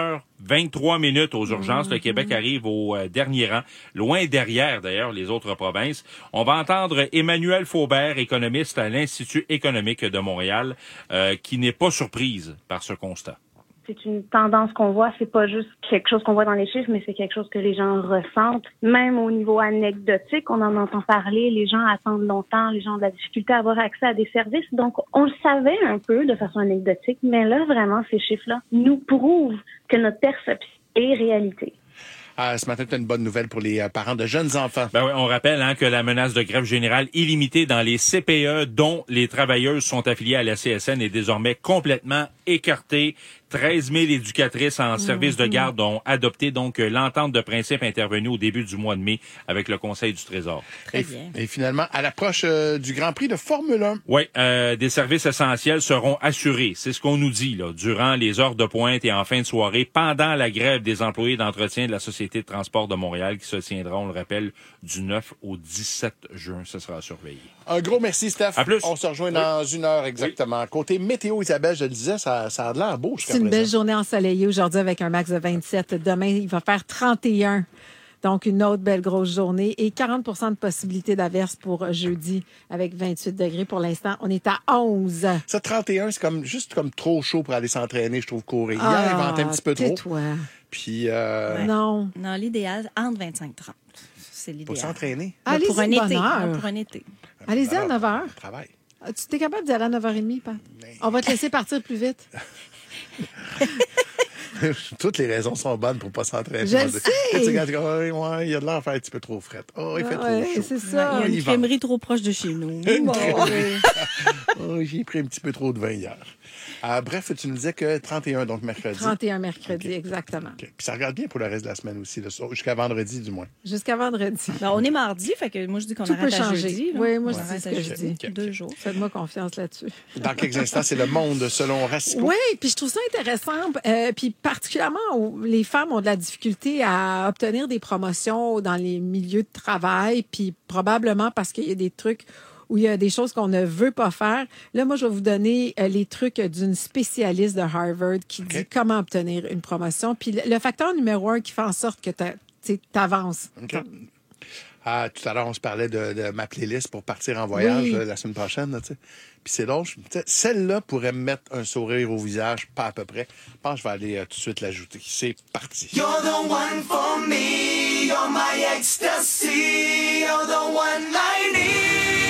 5h23 aux urgences, le Québec arrive au dernier rang, loin derrière d'ailleurs les autres provinces. On va entendre Emmanuelle Faubert, économiste à l'Institut économique de Montréal, qui n'est pas surprise par ce constat. C'est une tendance qu'on voit, c'est pas juste quelque chose qu'on voit dans les chiffres, mais c'est quelque chose que les gens ressentent. Même au niveau anecdotique, on en entend parler, les gens attendent longtemps, les gens ont de la difficulté à avoir accès à des services. Donc, on le savait un peu de façon anecdotique, mais là, vraiment, ces chiffres-là nous prouvent que notre perception est réalité. Ce matin, c'est une bonne nouvelle pour les parents de jeunes enfants. Ben oui, on rappelle que la menace de grève générale illimitée dans les CPE dont les travailleuses sont affiliées à la CSN est désormais complètement écartée. 13 000 éducatrices en service de garde ont adopté donc l'entente de principe intervenue au début du mois de mai avec le Conseil du Trésor. Et finalement, à l'approche du Grand Prix de Formule 1. Oui, des services essentiels seront assurés. C'est ce qu'on nous dit là, durant les heures de pointe et en fin de soirée, pendant la grève des employés d'entretien de la Société de transport de Montréal qui se tiendra, on le rappelle, du 9 au 17 juin. Ce sera surveillé. Un gros merci, Steph. À plus. On se rejoint dans une heure exactement. Oui. Côté météo, Isabelle, je le disais, ça a l'air beau jusqu'à présent. C'est une belle journée ensoleillée aujourd'hui avec un max de 27. Demain, il va faire 31. Donc, une autre belle grosse journée. Et 40 de possibilité d'averse pour jeudi avec 28 degrés. Pour l'instant, on est à 11. Ça, 31, c'est juste comme trop chaud pour aller s'entraîner, je trouve, courir. Hier, il ventait un petit peu trop. Tais-toi. Puis, Non, l'idéal, entre 25 et 30. C'est l'idéal. Pour s'entraîner. Allez-y pour un de bonne été. heure. Pour un été. Allez-y à 9 h. Travail. Tu es capable d'y aller à 9h30, Pat? On va te laisser partir plus vite. Toutes les raisons sont bonnes pour ne pas s'entraîner. Je sais. Il y a de l'air faire un petit peu trop fret. Oh, il fait trop chaud. C'est ça. Il y a une crèmerie trop proche de chez nous. J'ai pris un petit peu trop de vin hier. Bref, tu nous disais que 31, donc mercredi. 31 mercredi, exactement. Okay. Puis ça regarde bien pour le reste de la semaine aussi, jusqu'à vendredi du moins. Jusqu'à vendredi. Ben, on est mardi, fait que moi je dis qu'on arrête à jeudi. Oui, moi je dis ce que je dis. Okay. 2 jours. Faites-moi confiance là-dessus. Dans quelques instants, c'est le monde selon Racicot. Oui, puis je trouve ça intéressant. Puis particulièrement où les femmes ont de la difficulté à obtenir des promotions dans les milieux de travail, puis probablement parce qu'il y a des trucs où il y a des choses qu'on ne veut pas faire. Là, moi, je vais vous donner les trucs d'une spécialiste de Harvard qui dit comment obtenir une promotion. Puis le facteur numéro 1 qui fait en sorte que tu avances. Okay. Tout à l'heure, on se parlait de ma playlist pour partir en voyage la semaine prochaine. Là, puis c'est drôle, celle-là pourrait me mettre un sourire au visage, pas à peu près. Je pense que je vais aller tout de suite l'ajouter. C'est parti. You're the one for me, you're my ecstasy, you're the one I need.